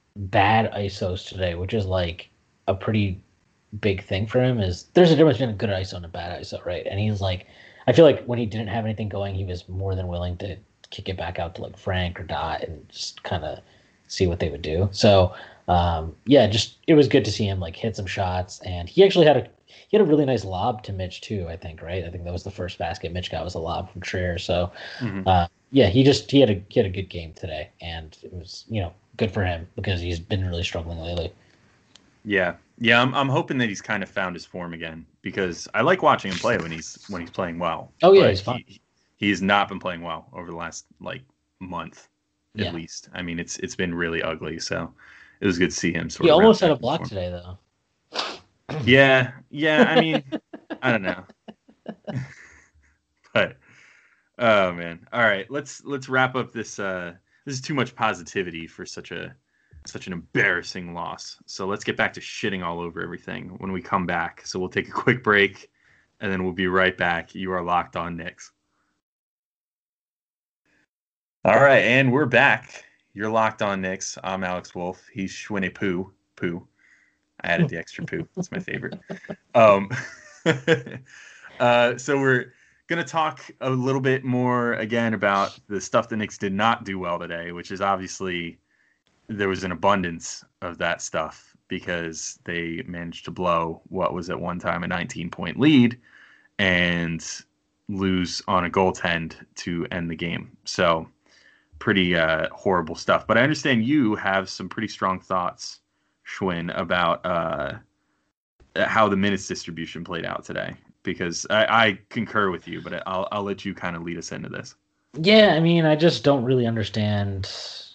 bad I S Os today, which is like a pretty big thing for him. Is there's a difference between a good I S O and a bad I S O, right? And he's like, I feel like when he didn't have anything going, he was more than willing to kick it back out to like Frank or Dot and just kind of see what they would do. So um, yeah, just it was good to see him like hit some shots, and he actually had a he had a really nice lob to Mitch too. I think right. I think that was the first basket Mitch got was a lob from Trier. So mhm. uh, yeah, he just he had a he had a good game today, and it was you know good for him because he's been really struggling lately. Yeah, yeah. I'm I'm hoping that he's kind of found his form again, because I like watching him play when he's when he's playing well. Oh yeah, But he's fun. He, he has not been playing well over the last like month, at Yeah. least. I mean, it's it's been really ugly. So it was good to see him. Sort He of almost bounce had a back block into form. today though. Yeah, yeah. I mean, I don't know, but oh man. All right, let's let's wrap up this. Uh, this is too much positivity for such a such an embarrassing loss. So let's get back to shitting all over everything when we come back. So we'll take a quick break, and then we'll be right back. You are Locked On Knicks. All right, and we're back. You're Locked On Knicks. I'm Alex Wolf. He's Shwinny Poo. Poo. I added the extra poo. That's my favorite. Um, uh, so we're going to talk a little bit more again about the stuff the Knicks did not do well today, which is obviously there was an abundance of that stuff because they managed to blow what was at one time a nineteen-point lead and lose on a goaltend to end the game. So pretty uh, horrible stuff. But I understand you have some pretty strong thoughts, Schwinn, about uh, how the minutes distribution played out today, because I, I concur with you, but I'll I'll let you kind of lead us into this. Yeah, I mean, I just don't really understand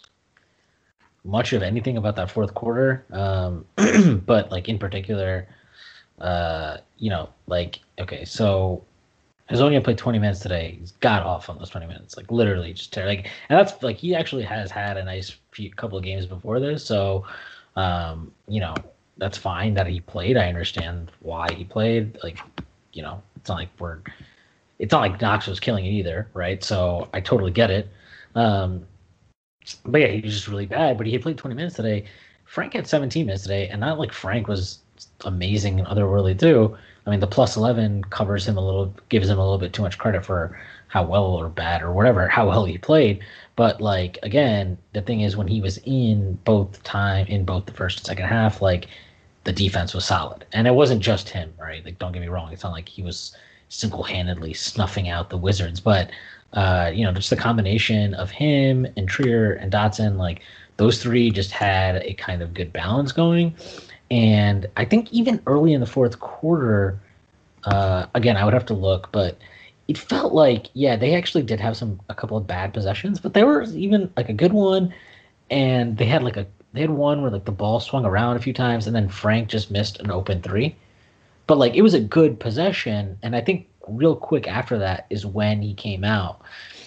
much of anything about that fourth quarter. Um, but like in particular, uh, you know, like okay, so Hazonia played twenty minutes today. He's got off on those twenty minutes, like literally just ter- like, and that's like he actually has had a nice few couple of games before this, so um, you know that's fine that he played. I understand why he played. Like, you know, it's not like we're, it's not like Knox was killing it either, right? So I totally get it. Um, but yeah, he was just really bad. But he had played twenty minutes today. Frank had seventeen minutes today, and not like Frank was amazing and otherworldly too. I mean, the plus eleven covers him a little, gives him a little bit too much credit for how well or bad or whatever, how well he played. But like, again, the thing is when he was in both time, in both the first and second half, like the defense was solid. And it wasn't just him, right? Like, don't get me wrong. It's not like he was single-handedly snuffing out the Wizards, but uh, you know, just the combination of him and Trier and Dotson, like those three just had a kind of good balance going. And I think even early in the fourth quarter, uh, again, I would have to look, but it felt like, yeah, they actually did have some a couple of bad possessions, but there was even like a good one, and they had like a they had one where like the ball swung around a few times, and then Frank just missed an open three. But like it was a good possession, and I think real quick after that is when he came out.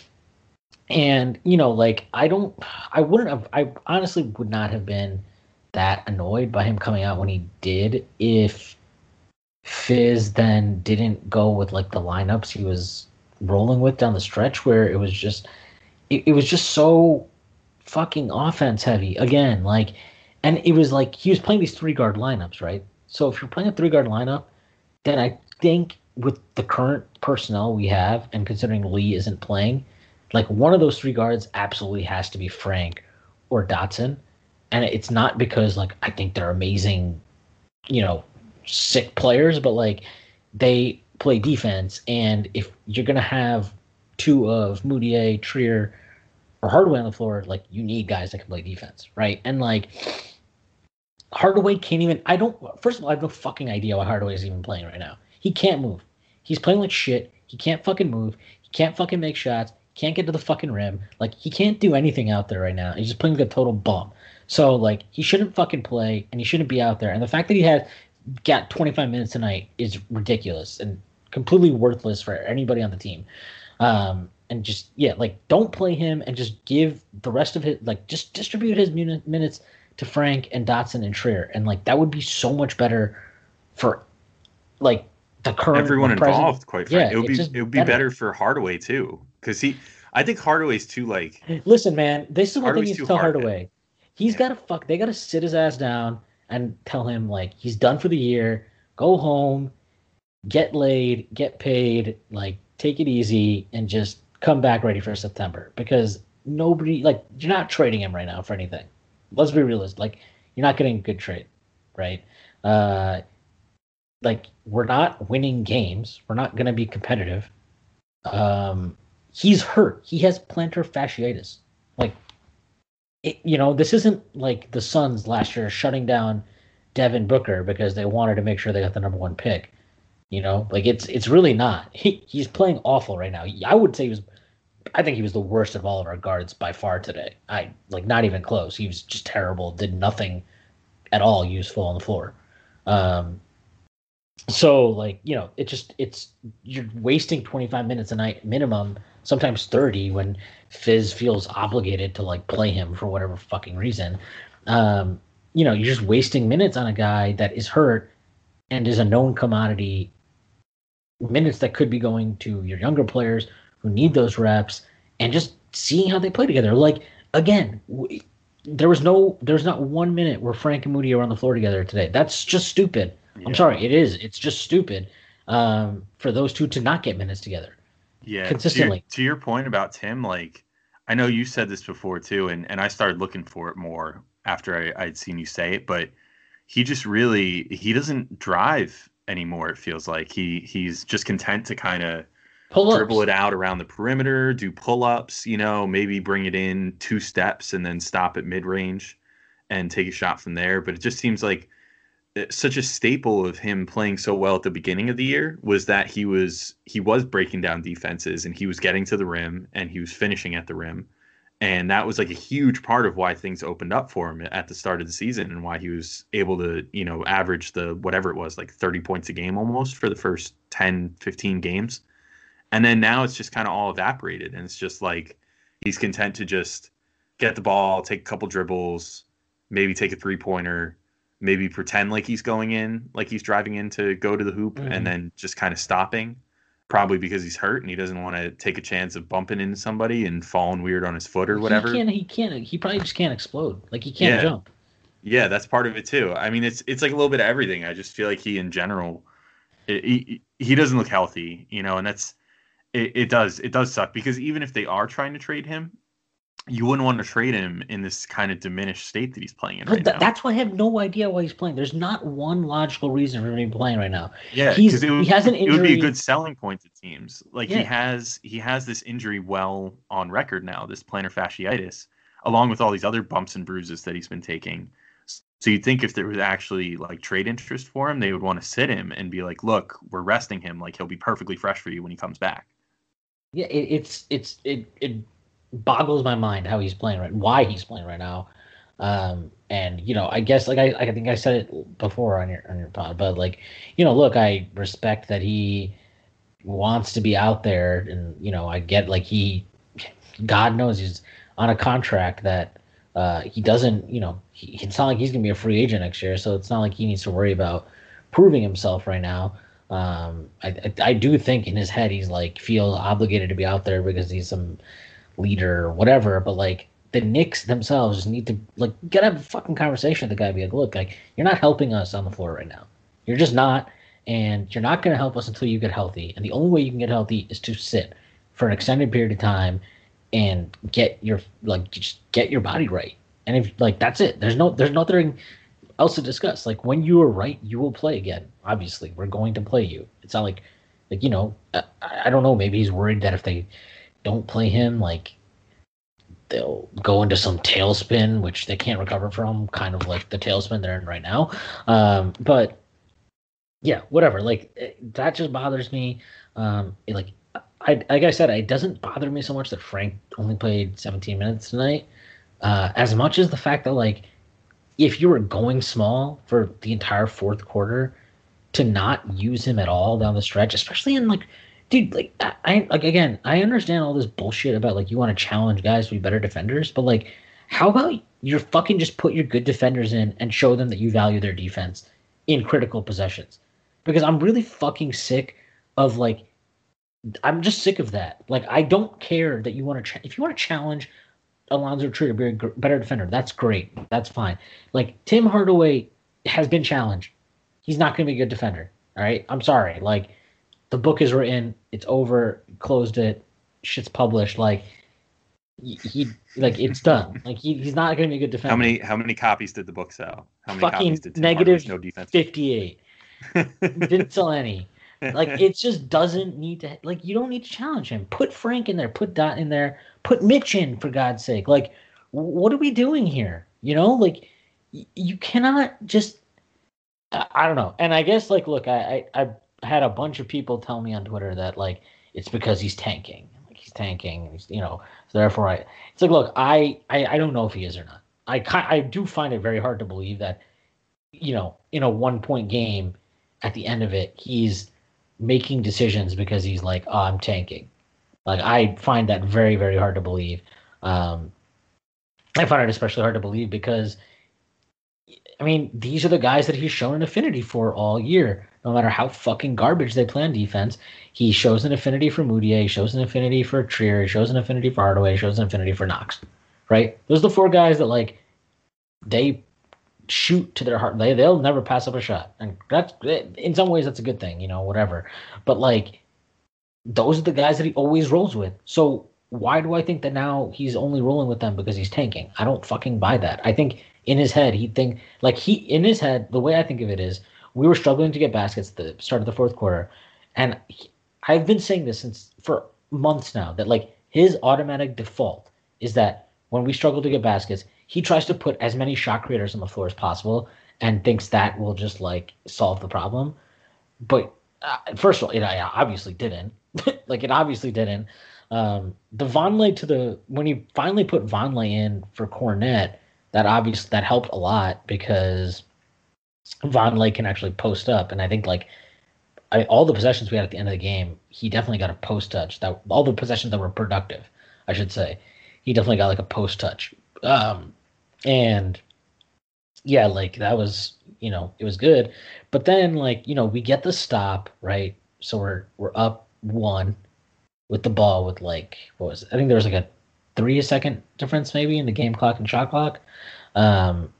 And you know, like I don't, I wouldn't have, I honestly would not have been that annoyed by him coming out when he did if Fizz then didn't go with like the lineups he was rolling with down the stretch, where it was just it, it was just so fucking offense heavy again. Like, and it was like he was playing these three guard lineups, right? So if you're playing a three guard lineup, then I think with the current personnel we have, and considering Lee isn't playing, like one of those three guards absolutely has to be Frank or Dotson. And it's not because like I think they're amazing, you know, sick players, but like they play defense. And if you're gonna have two of Moutier, Trier, or Hardaway on the floor, like you need guys that can play defense, right? And like Hardaway can't even. I don't. First of all, I have no fucking idea why Hardaway is even playing right now. He can't move. He's playing like shit. He can't fucking move. He can't fucking make shots. Can't get to the fucking rim. Like he can't do anything out there right now. He's just playing like a total bum. So like he shouldn't fucking play, and he shouldn't be out there. And the fact that he had got twenty-five minutes tonight is ridiculous and completely worthless for anybody on the team. Um, and just yeah, like don't play him, and just give the rest of his like just distribute his min- minutes to Frank and Dotson and Trier, and like that would be so much better for like the current everyone present. involved. Quite frankly, Yeah, it would it's be it would be better. better for Hardaway too, because he. I think Hardaway's too like. Listen, man, this is what they Hardaway's need to too tell hard hit. Hardaway. He's Yeah. got to fuck. They got to sit his ass down and tell him like he's done for the year. Go home, get laid, get paid. Like take it easy and just come back ready for September, because nobody like you're not trading him right now for anything. Let's be realistic. Like you're not getting a good trade, right? Uh, like we're not winning games. We're not going to be competitive. Um, he's hurt. He has plantar fasciitis. Like, it, you know, this isn't like the Suns last year shutting down Devin Booker because they wanted to make sure they got the number one pick. You know, like it's it's really not. He he's playing awful right now. I would say he was. I think he was the worst of all of our guards by far today. I like not even close. He was just terrible. Did nothing at all useful on the floor. Um, so like you know, it just it's you're wasting twenty-five minutes a night minimum, sometimes thirty, when Fizz feels obligated to like play him for whatever fucking reason. Um, you know, you're just wasting minutes on a guy that is hurt and is a known commodity. Minutes that could be going to your younger players who need those reps, and just seeing how they play together. Like again, w- there was no, there's not one minute where Frank and Moody are on the floor together today. That's just stupid. Yeah. I'm sorry, it is. It's just stupid um, for those two to not get minutes together. Yeah, consistently. To your, to your point about Tim, like I know you said this before too, and, and I started looking for it more after I, I'd seen you say it, but he just really he doesn't drive anymore. It feels like he he's just content to kind of Pull dribble it out around the perimeter, do pull-ups, you know, maybe bring it in two steps and then stop at mid-range and take a shot from there. But it just seems like such a staple of him playing so well at the beginning of the year was that he was he was breaking down defenses, and he was getting to the rim, and he was finishing at the rim. And that was like a huge part of why things opened up for him at the start of the season, and why he was able to, you know, average the whatever it was, like thirty points a game almost for the first ten, fifteen games. And then now it's just kind of all evaporated, and it's just like he's content to just get the ball, take a couple dribbles, maybe take a three-pointer, maybe pretend like he's going in, like he's driving in to go to the hoop, Mhm. and then just kind of stopping, probably because he's hurt and he doesn't want to take a chance of bumping into somebody and falling weird on his foot or whatever. He can't. He can't. He probably just can't explode. Like he can't Yeah. jump. Yeah, that's part of it too. I mean, it's it's like a little bit of everything. I just feel like he, in general, it, he he doesn't look healthy, you know, and that's it, it. does it does suck, because even if they are trying to trade him, you wouldn't want to trade him in this kind of diminished state that he's playing in But right th- now. that's why I have no idea why he's playing. There's not one logical reason for him to be playing right now. Yeah, He's- because it, would- he has an it would be a injury- good selling point to teams. Like Yeah. he has he has this injury well on record now, this plantar fasciitis, along with all these other bumps and bruises that he's been taking. So you'd think if there was actually like trade interest for him, they would want to sit him and be like, look, we're resting him. Like he'll be perfectly fresh for you when he comes back. Yeah, it, it's it's it it boggles my mind how he's playing right, why he's playing right now. Um, and you know, I guess like I I think I said it before on your on your pod, but like you know, look, I respect that he wants to be out there, and you know, I get like he, God knows he's on a contract that uh he doesn't, you know, he, it's not like he's gonna be a free agent next year, so it's not like he needs to worry about proving himself right now. Um, I, I I do think in his head he's like feels obligated to be out there because he's some leader or whatever. But like the Knicks themselves just need to like get a fucking conversation with the guy. Be like, look, like you're not helping us on the floor right now. You're just not, and you're not going to help us until you get healthy. And the only way you can get healthy is to sit for an extended period of time and get your like just get your body right. And if like that's it, there's no there's nothing else to discuss. Like when you are right, you will play again. Obviously, we're going to play you. It's not like, like you know, I, I don't know. Maybe he's worried that if they don't play him, like they'll go into some tailspin, which they can't recover from. Kind of like the tailspin they're in right now. Um, but yeah, whatever. Like it, that just bothers me. Um, it, like I like I said, it doesn't bother me so much that Frank only played seventeen minutes tonight, uh, as much as the fact that like. If you were going small for the entire fourth quarter, to not use him at all down the stretch, especially in like, dude, like I, I like again, I understand all this bullshit about like you want to challenge guys to be better defenders, but like, how about you fucking just put your good defenders in and show them that you value their defense in critical possessions? Because I'm really fucking sick of like, I'm just sick of that. Like, I don't care that you want to, ch- if you want to challenge Alonzo Trier to be a g- better defender, that's great. That's fine. Like, Tim Hardaway has been challenged. He's not going to be a good defender. All right? I'm sorry. Like, the book is written. It's over. Closed it. Shit's published. Like, he, he like, it's done. Like, he, he's not going to be a good defender. How many how many copies did the book sell? How many Fucking copies did Tim negative Hardaway's No Defense? fifty-eight. Didn't sell any. Like, it just doesn't need to, like, you don't need to challenge him. Put Frank in there. Put Dot in there. Put Mitch in, for God's sake. Like, what are we doing here? You know, like, y- you cannot just, I, I don't know. And I guess, like, look, I, I, I had a bunch of people tell me on Twitter that, like, it's because he's tanking. Like, he's tanking. And he's, you know, so therefore I, it's like, look, I, I, I don't know if he is or not. I, I do find it very hard to believe that, you know, in a one-point game, at the end of it, he's making decisions because he's like, oh, I'm tanking. Like, I find that very, very hard to believe. Um, I find it especially hard to believe because, I mean, these are the guys that he's shown an affinity for all year. No matter how fucking garbage they play on defense, he shows an affinity for Moutier, he shows an affinity for Trier, he shows an affinity for Hardaway, he shows an affinity for Knox. Right? Those are the four guys that, like, they shoot to their heart. They, they'll never pass up a shot. And that's, in some ways, that's a good thing, you know, whatever. But, like, those are the guys that he always rolls with. So why do I think that now he's only rolling with them because he's tanking? I don't fucking buy that. I think in his head, he think like he in his head, the way I think of it is we were struggling to get baskets at the start of the fourth quarter. And he, I've been saying this since for months now that like his automatic default is that when we struggle to get baskets, he tries to put as many shot creators on the floor as possible and thinks that will just like solve the problem. But uh, first of all, it obviously didn't. Like it obviously didn't. Um, the Vonleh to the when he finally put Vonleh in for Kornet, that obviously that helped a lot because Vonleh can actually post up, and I think like I, all the possessions we had at the end of the game, he definitely got a post touch. That all the possessions that were productive, I should say, he definitely got like a post touch. Um, and yeah, like that was you know it was good, but then like you know we get the stop right, so we're we're up one with the ball with like what was it? I think there was like a three second difference maybe in the game clock and shot clock, um,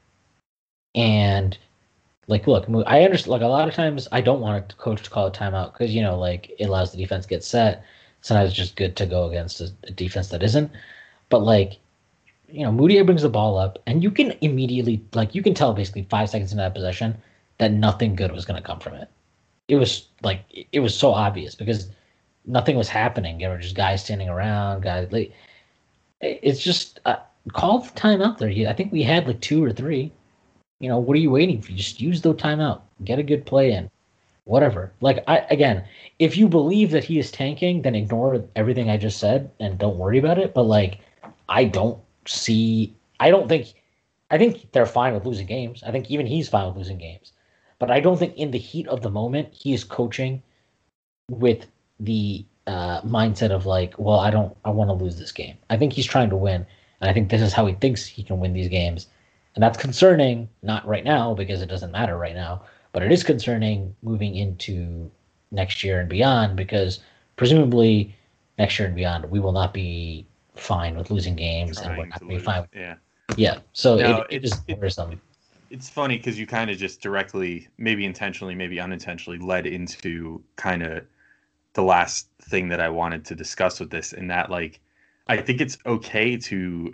and like look, I understand. Like a lot of times, I don't want a coach to call a timeout because you know like it allows the defense to get set. Sometimes it's just good to go against a, a defense that isn't. But like you know, Moutier brings the ball up, and you can immediately like you can tell basically five seconds into that possession that nothing good was going to come from it. It was like it was so obvious because nothing was happening. There were just guys standing around, guys. Like, it's just uh, call the timeout there. I think we had like two or three. You know, what are you waiting for? Just use the timeout. Get a good play in. Whatever. Like, I again, if you believe that he is tanking, then ignore everything I just said and don't worry about it. But, like, I don't see – I don't think – I think they're fine with losing games. I think even he's fine with losing games. But I don't think in the heat of the moment he is coaching with the uh, mindset of, like, well, I don't – I want to lose this game. I think he's trying to win, and I think this is how he thinks he can win these games. And that's concerning, not right now because it doesn't matter right now, But it is concerning moving into next year and beyond because presumably next year and beyond we will not be fine with losing games and we're Trying not to going to be lose. fine. With, Yeah. yeah. So No, it, it it's- is it- worrisome. It's funny because you kind of just directly, maybe intentionally, maybe unintentionally, led into kind of the last thing that I wanted to discuss with this, in that, like, I think it's okay to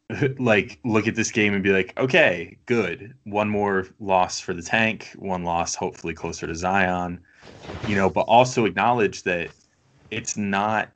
like look at this game and be like, okay, good, one more loss for the tank, one loss hopefully closer to Zion, you know, but also acknowledge that it's not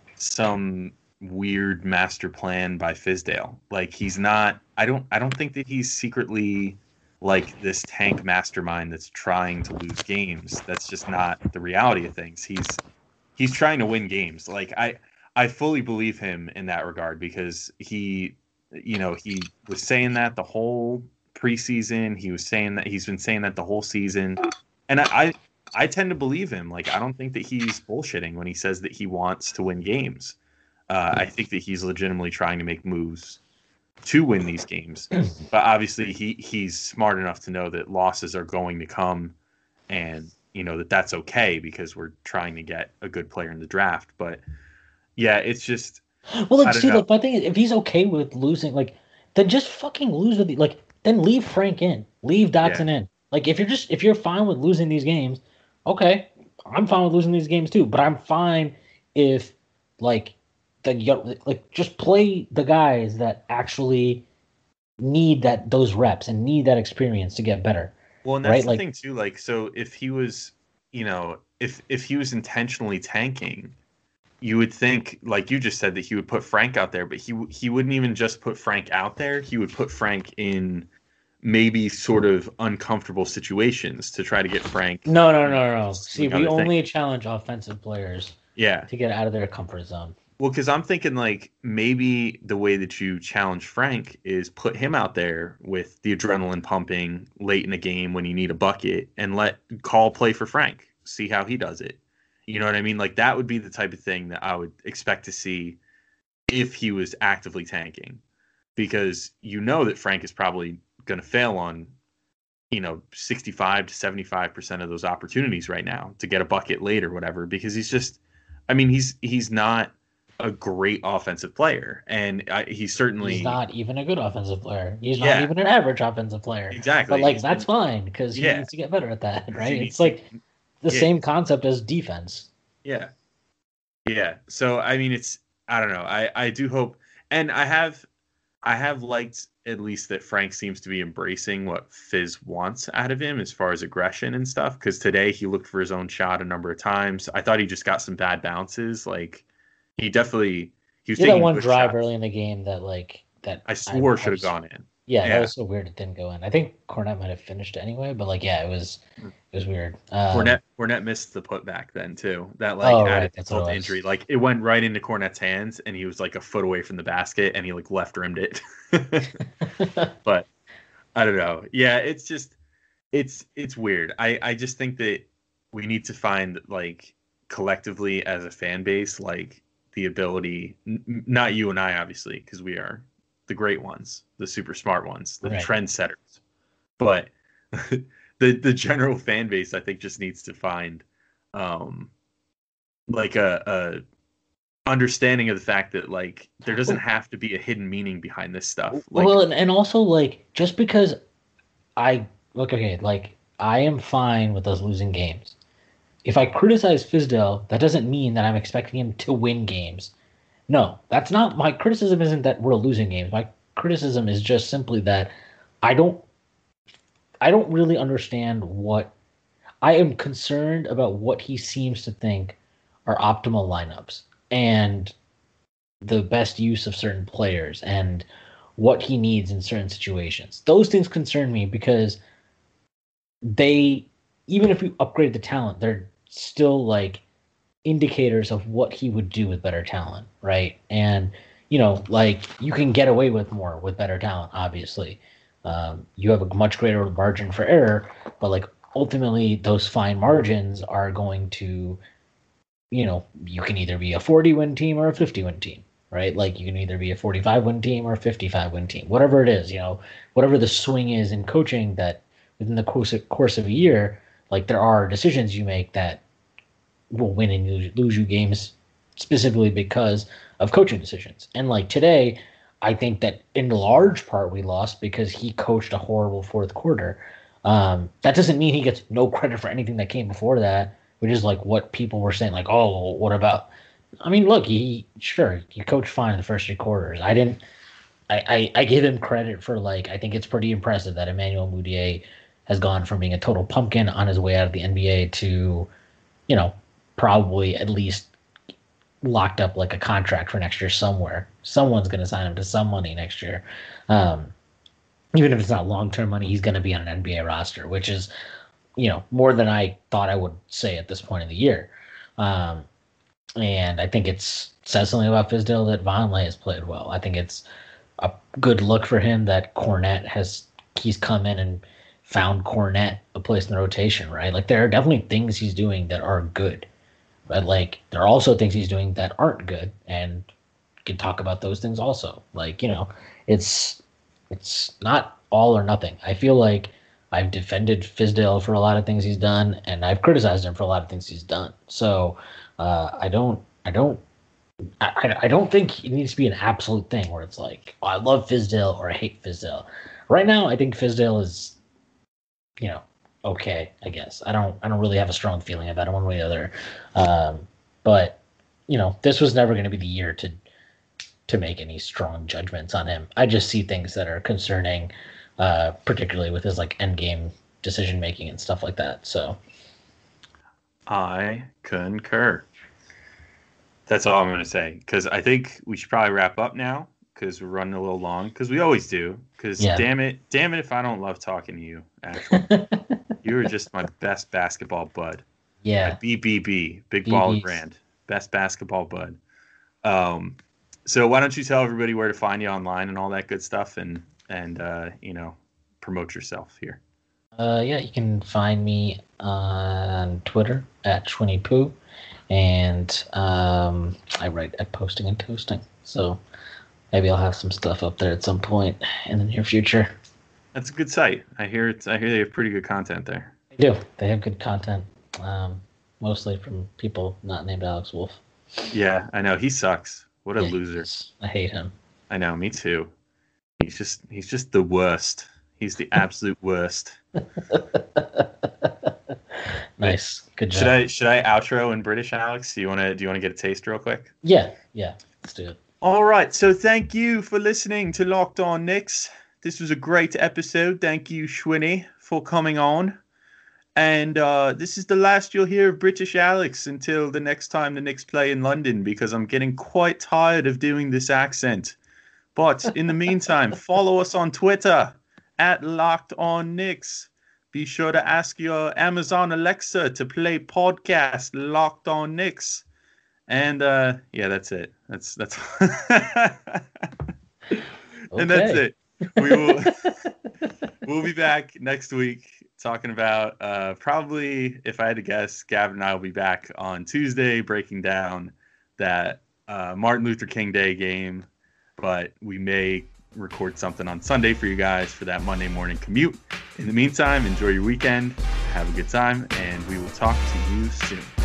some weird master plan by Fizdale. Like, he's not. I don't. I don't think that he's secretly like this tank mastermind that's trying to lose games. That's just not the reality of things. He's he's trying to win games. Like, I I fully believe him in that regard because he, you know, he was saying that the whole preseason. He was saying that he's been saying that the whole season, and I. I I tend to believe him. Like, I don't think that he's bullshitting when he says that he wants to win games. Uh, I think that he's legitimately trying to make moves to win these games. But obviously, he he's smart enough to know that losses are going to come, and you know that that's okay because we're trying to get a good player in the draft. But yeah, it's just Well, I like, don't see, know. like, my thing is, if he's okay with losing, like, then just fucking lose with the, like, then leave Frank in, leave Dotson in. Like, if you're just if you're fine with losing these games, okay, I'm fine with losing these games too. But I'm fine if, like, the like just play the guys that actually need that those reps and need that experience to get better. Well, and that's right? the Like- thing too. Like, so if he was, you know, if if he was intentionally tanking, you would think, like you just said, that he would put Frank out there, but he he wouldn't even just put Frank out there. He would put Frank in maybe sort of uncomfortable situations to try to get Frank. No, no, no, no. See, Like we other only challenge offensive players Yeah. to get out of their comfort zone. Well, because I'm thinking like maybe the way that you challenge Frank is put him out there with the adrenaline pumping late in the game when you need a bucket and let call play for Frank. See how he does it. You know what I mean? Like, that would be the type of thing that I would expect to see if he was actively tanking, because you know that Frank is probably going to fail on, you know, sixty-five to seventy-five percent of those opportunities right now to get a bucket late or whatever, because he's just, I mean, he's, he's not a great offensive player. And I, he's certainly He's not even a good offensive player. He's not Yeah. even an average offensive player. Exactly. But, like, He's that's been- fine because he Yeah. needs to get better at that, he right? needs It's to- like the yeah. same concept as defense. Yeah. Yeah. So I mean, it's, I don't know. I I do hope, and I have I have liked at least that Frank seems to be embracing what Fizz wants out of him as far as aggression and stuff, because today he looked for his own shot a number of times. I thought he just got some bad bounces. Like, he definitely he was He had that taking one good drive shots. early in the game that, like, that I swore I should have was- gone in. Yeah, Yeah. that was so weird it didn't go in. I think Cornette might have finished it anyway, but, like, yeah, it was it was weird. Um, Cornette Cornette missed the putback then too. That like Oh, right, added that's what it insult to was. injury. Like, it went right into Cornette's hands, and he was like a foot away from the basket, and he like left rimmed it. But I don't know. Yeah, it's just it's it's weird. I I just think that we need to find, like, collectively as a fan base, like, the ability, n- not you and I obviously, because we are the great ones, the super smart ones, the Right. trendsetters, but the the general fan base, I think, just needs to find um like a, a understanding of the fact that, like, there doesn't have to be a hidden meaning behind this stuff. Like, well, and, and also, like, just because I look okay, like, I am fine with us losing games. If I criticize Fizdale, that doesn't mean that I'm expecting him to win games. No, that's not my criticism. Isn't that we're losing games? My criticism is just simply that I don't, I don't really understand what I am concerned about. What he seems to think are optimal lineups and the best use of certain players and what he needs in certain situations. Those things concern me because they, even if we upgrade the talent, they're still, like, indicators of what he would do with better talent, right? And, you know, like, you can get away with more with better talent, obviously. Um, you have a much greater margin for error, but, like, ultimately those fine margins are going to, you know, you can either be a forty win team or a fifty win team, right? Like, you can either be a forty-five win team or a fifty-five win team, whatever it is, you know, whatever the swing is in coaching that within the course of, course of a year, like there are decisions you make that will win and lose, lose you games specifically because of coaching decisions. And like today, I think that in large part we lost because he coached a horrible fourth quarter. Um, that doesn't mean he gets no credit for anything that came before that, which is like what people were saying, like, oh, what about? I mean, look, he sure he coached fine in the first three quarters. I didn't. I, I, I give him credit for, like, I think it's pretty impressive that Emmanuel Mudiay has gone from being a total pumpkin on his way out of the N B A to, you know, probably at least locked up like a contract for next year somewhere. Someone's going to sign him to some money next year. Um, even if it's not long-term money, he's going to be on an N B A roster, which is, you know, more than I thought I would say at this point in the year. Um, and I think it's says something about Fizdale that Vonleh has played well. I think it's a good look for him that Kornet has, he's come in and found Kornet a place in the rotation, right? Like there are definitely things he's doing that are good, but like there are also things he's doing that aren't good, and you can talk about those things also. Like, you know, it's it's not all or nothing. I feel like I've defended Fizdale for a lot of things he's done, and I've criticized him for a lot of things he's done. So uh, I don't, I don't, I, I don't think it needs to be an absolute thing where it's like, oh, I love Fizdale or I hate Fizdale. Right now, I think Fizdale is, you know, okay, I guess. I don't, I don't really have a strong feeling about it one way or the other. Um, but you know, this was never going to be the year to to make any strong judgments on him. I just see things that are concerning, uh, particularly with his like end game decision making and stuff like that. So, I concur. That's all I'm going to say, because I think we should probably wrap up now because we're running a little long, because we always do. Because yeah. damn it, damn it, if I don't love talking to you, actually, you are just my best basketball bud. Yeah, B B B, Big Baller Brand, best basketball bud. Um, so why don't you tell everybody where to find you online and all that good stuff, and and uh, you know, promote yourself here. Uh, yeah, you can find me on Twitter at SchwinnyPoo. And um, I write at Posting and Toasting. So maybe I'll have some stuff up there at some point in the near future. That's a good site. I hear it's. I hear they have pretty good content there. They do. They have good content, um, mostly from people not named Alex Wolf. Yeah, I know. He sucks. What a yeah, loser. I hate him. I know. Me too. He's just. He's just the worst. He's the absolute worst. Nice, good job. Should I should I outro in British, Alex? Do you want to do you want to get a taste real quick? Yeah, yeah, let's do it. All right, so thank you for listening to Locked On Knicks. This was a great episode. Thank you, Schwinny, for coming on. And uh, this is the last you'll hear of British Alex until the next time the Knicks play in London, because I'm getting quite tired of doing this accent. But in the meantime, follow us on Twitter at Locked On Knicks. Be sure to ask your Amazon Alexa to play podcast Locked On Knicks. And uh, yeah, that's it. That's that's and that's it. We will we'll be back next week talking about uh, probably, if I had to guess, Gavin and I will be back on Tuesday breaking down that uh, Martin Luther King Day game, but we may record something on Sunday for you guys for that Monday morning commute. In the meantime, enjoy your weekend, have a good time, and we will talk to you soon.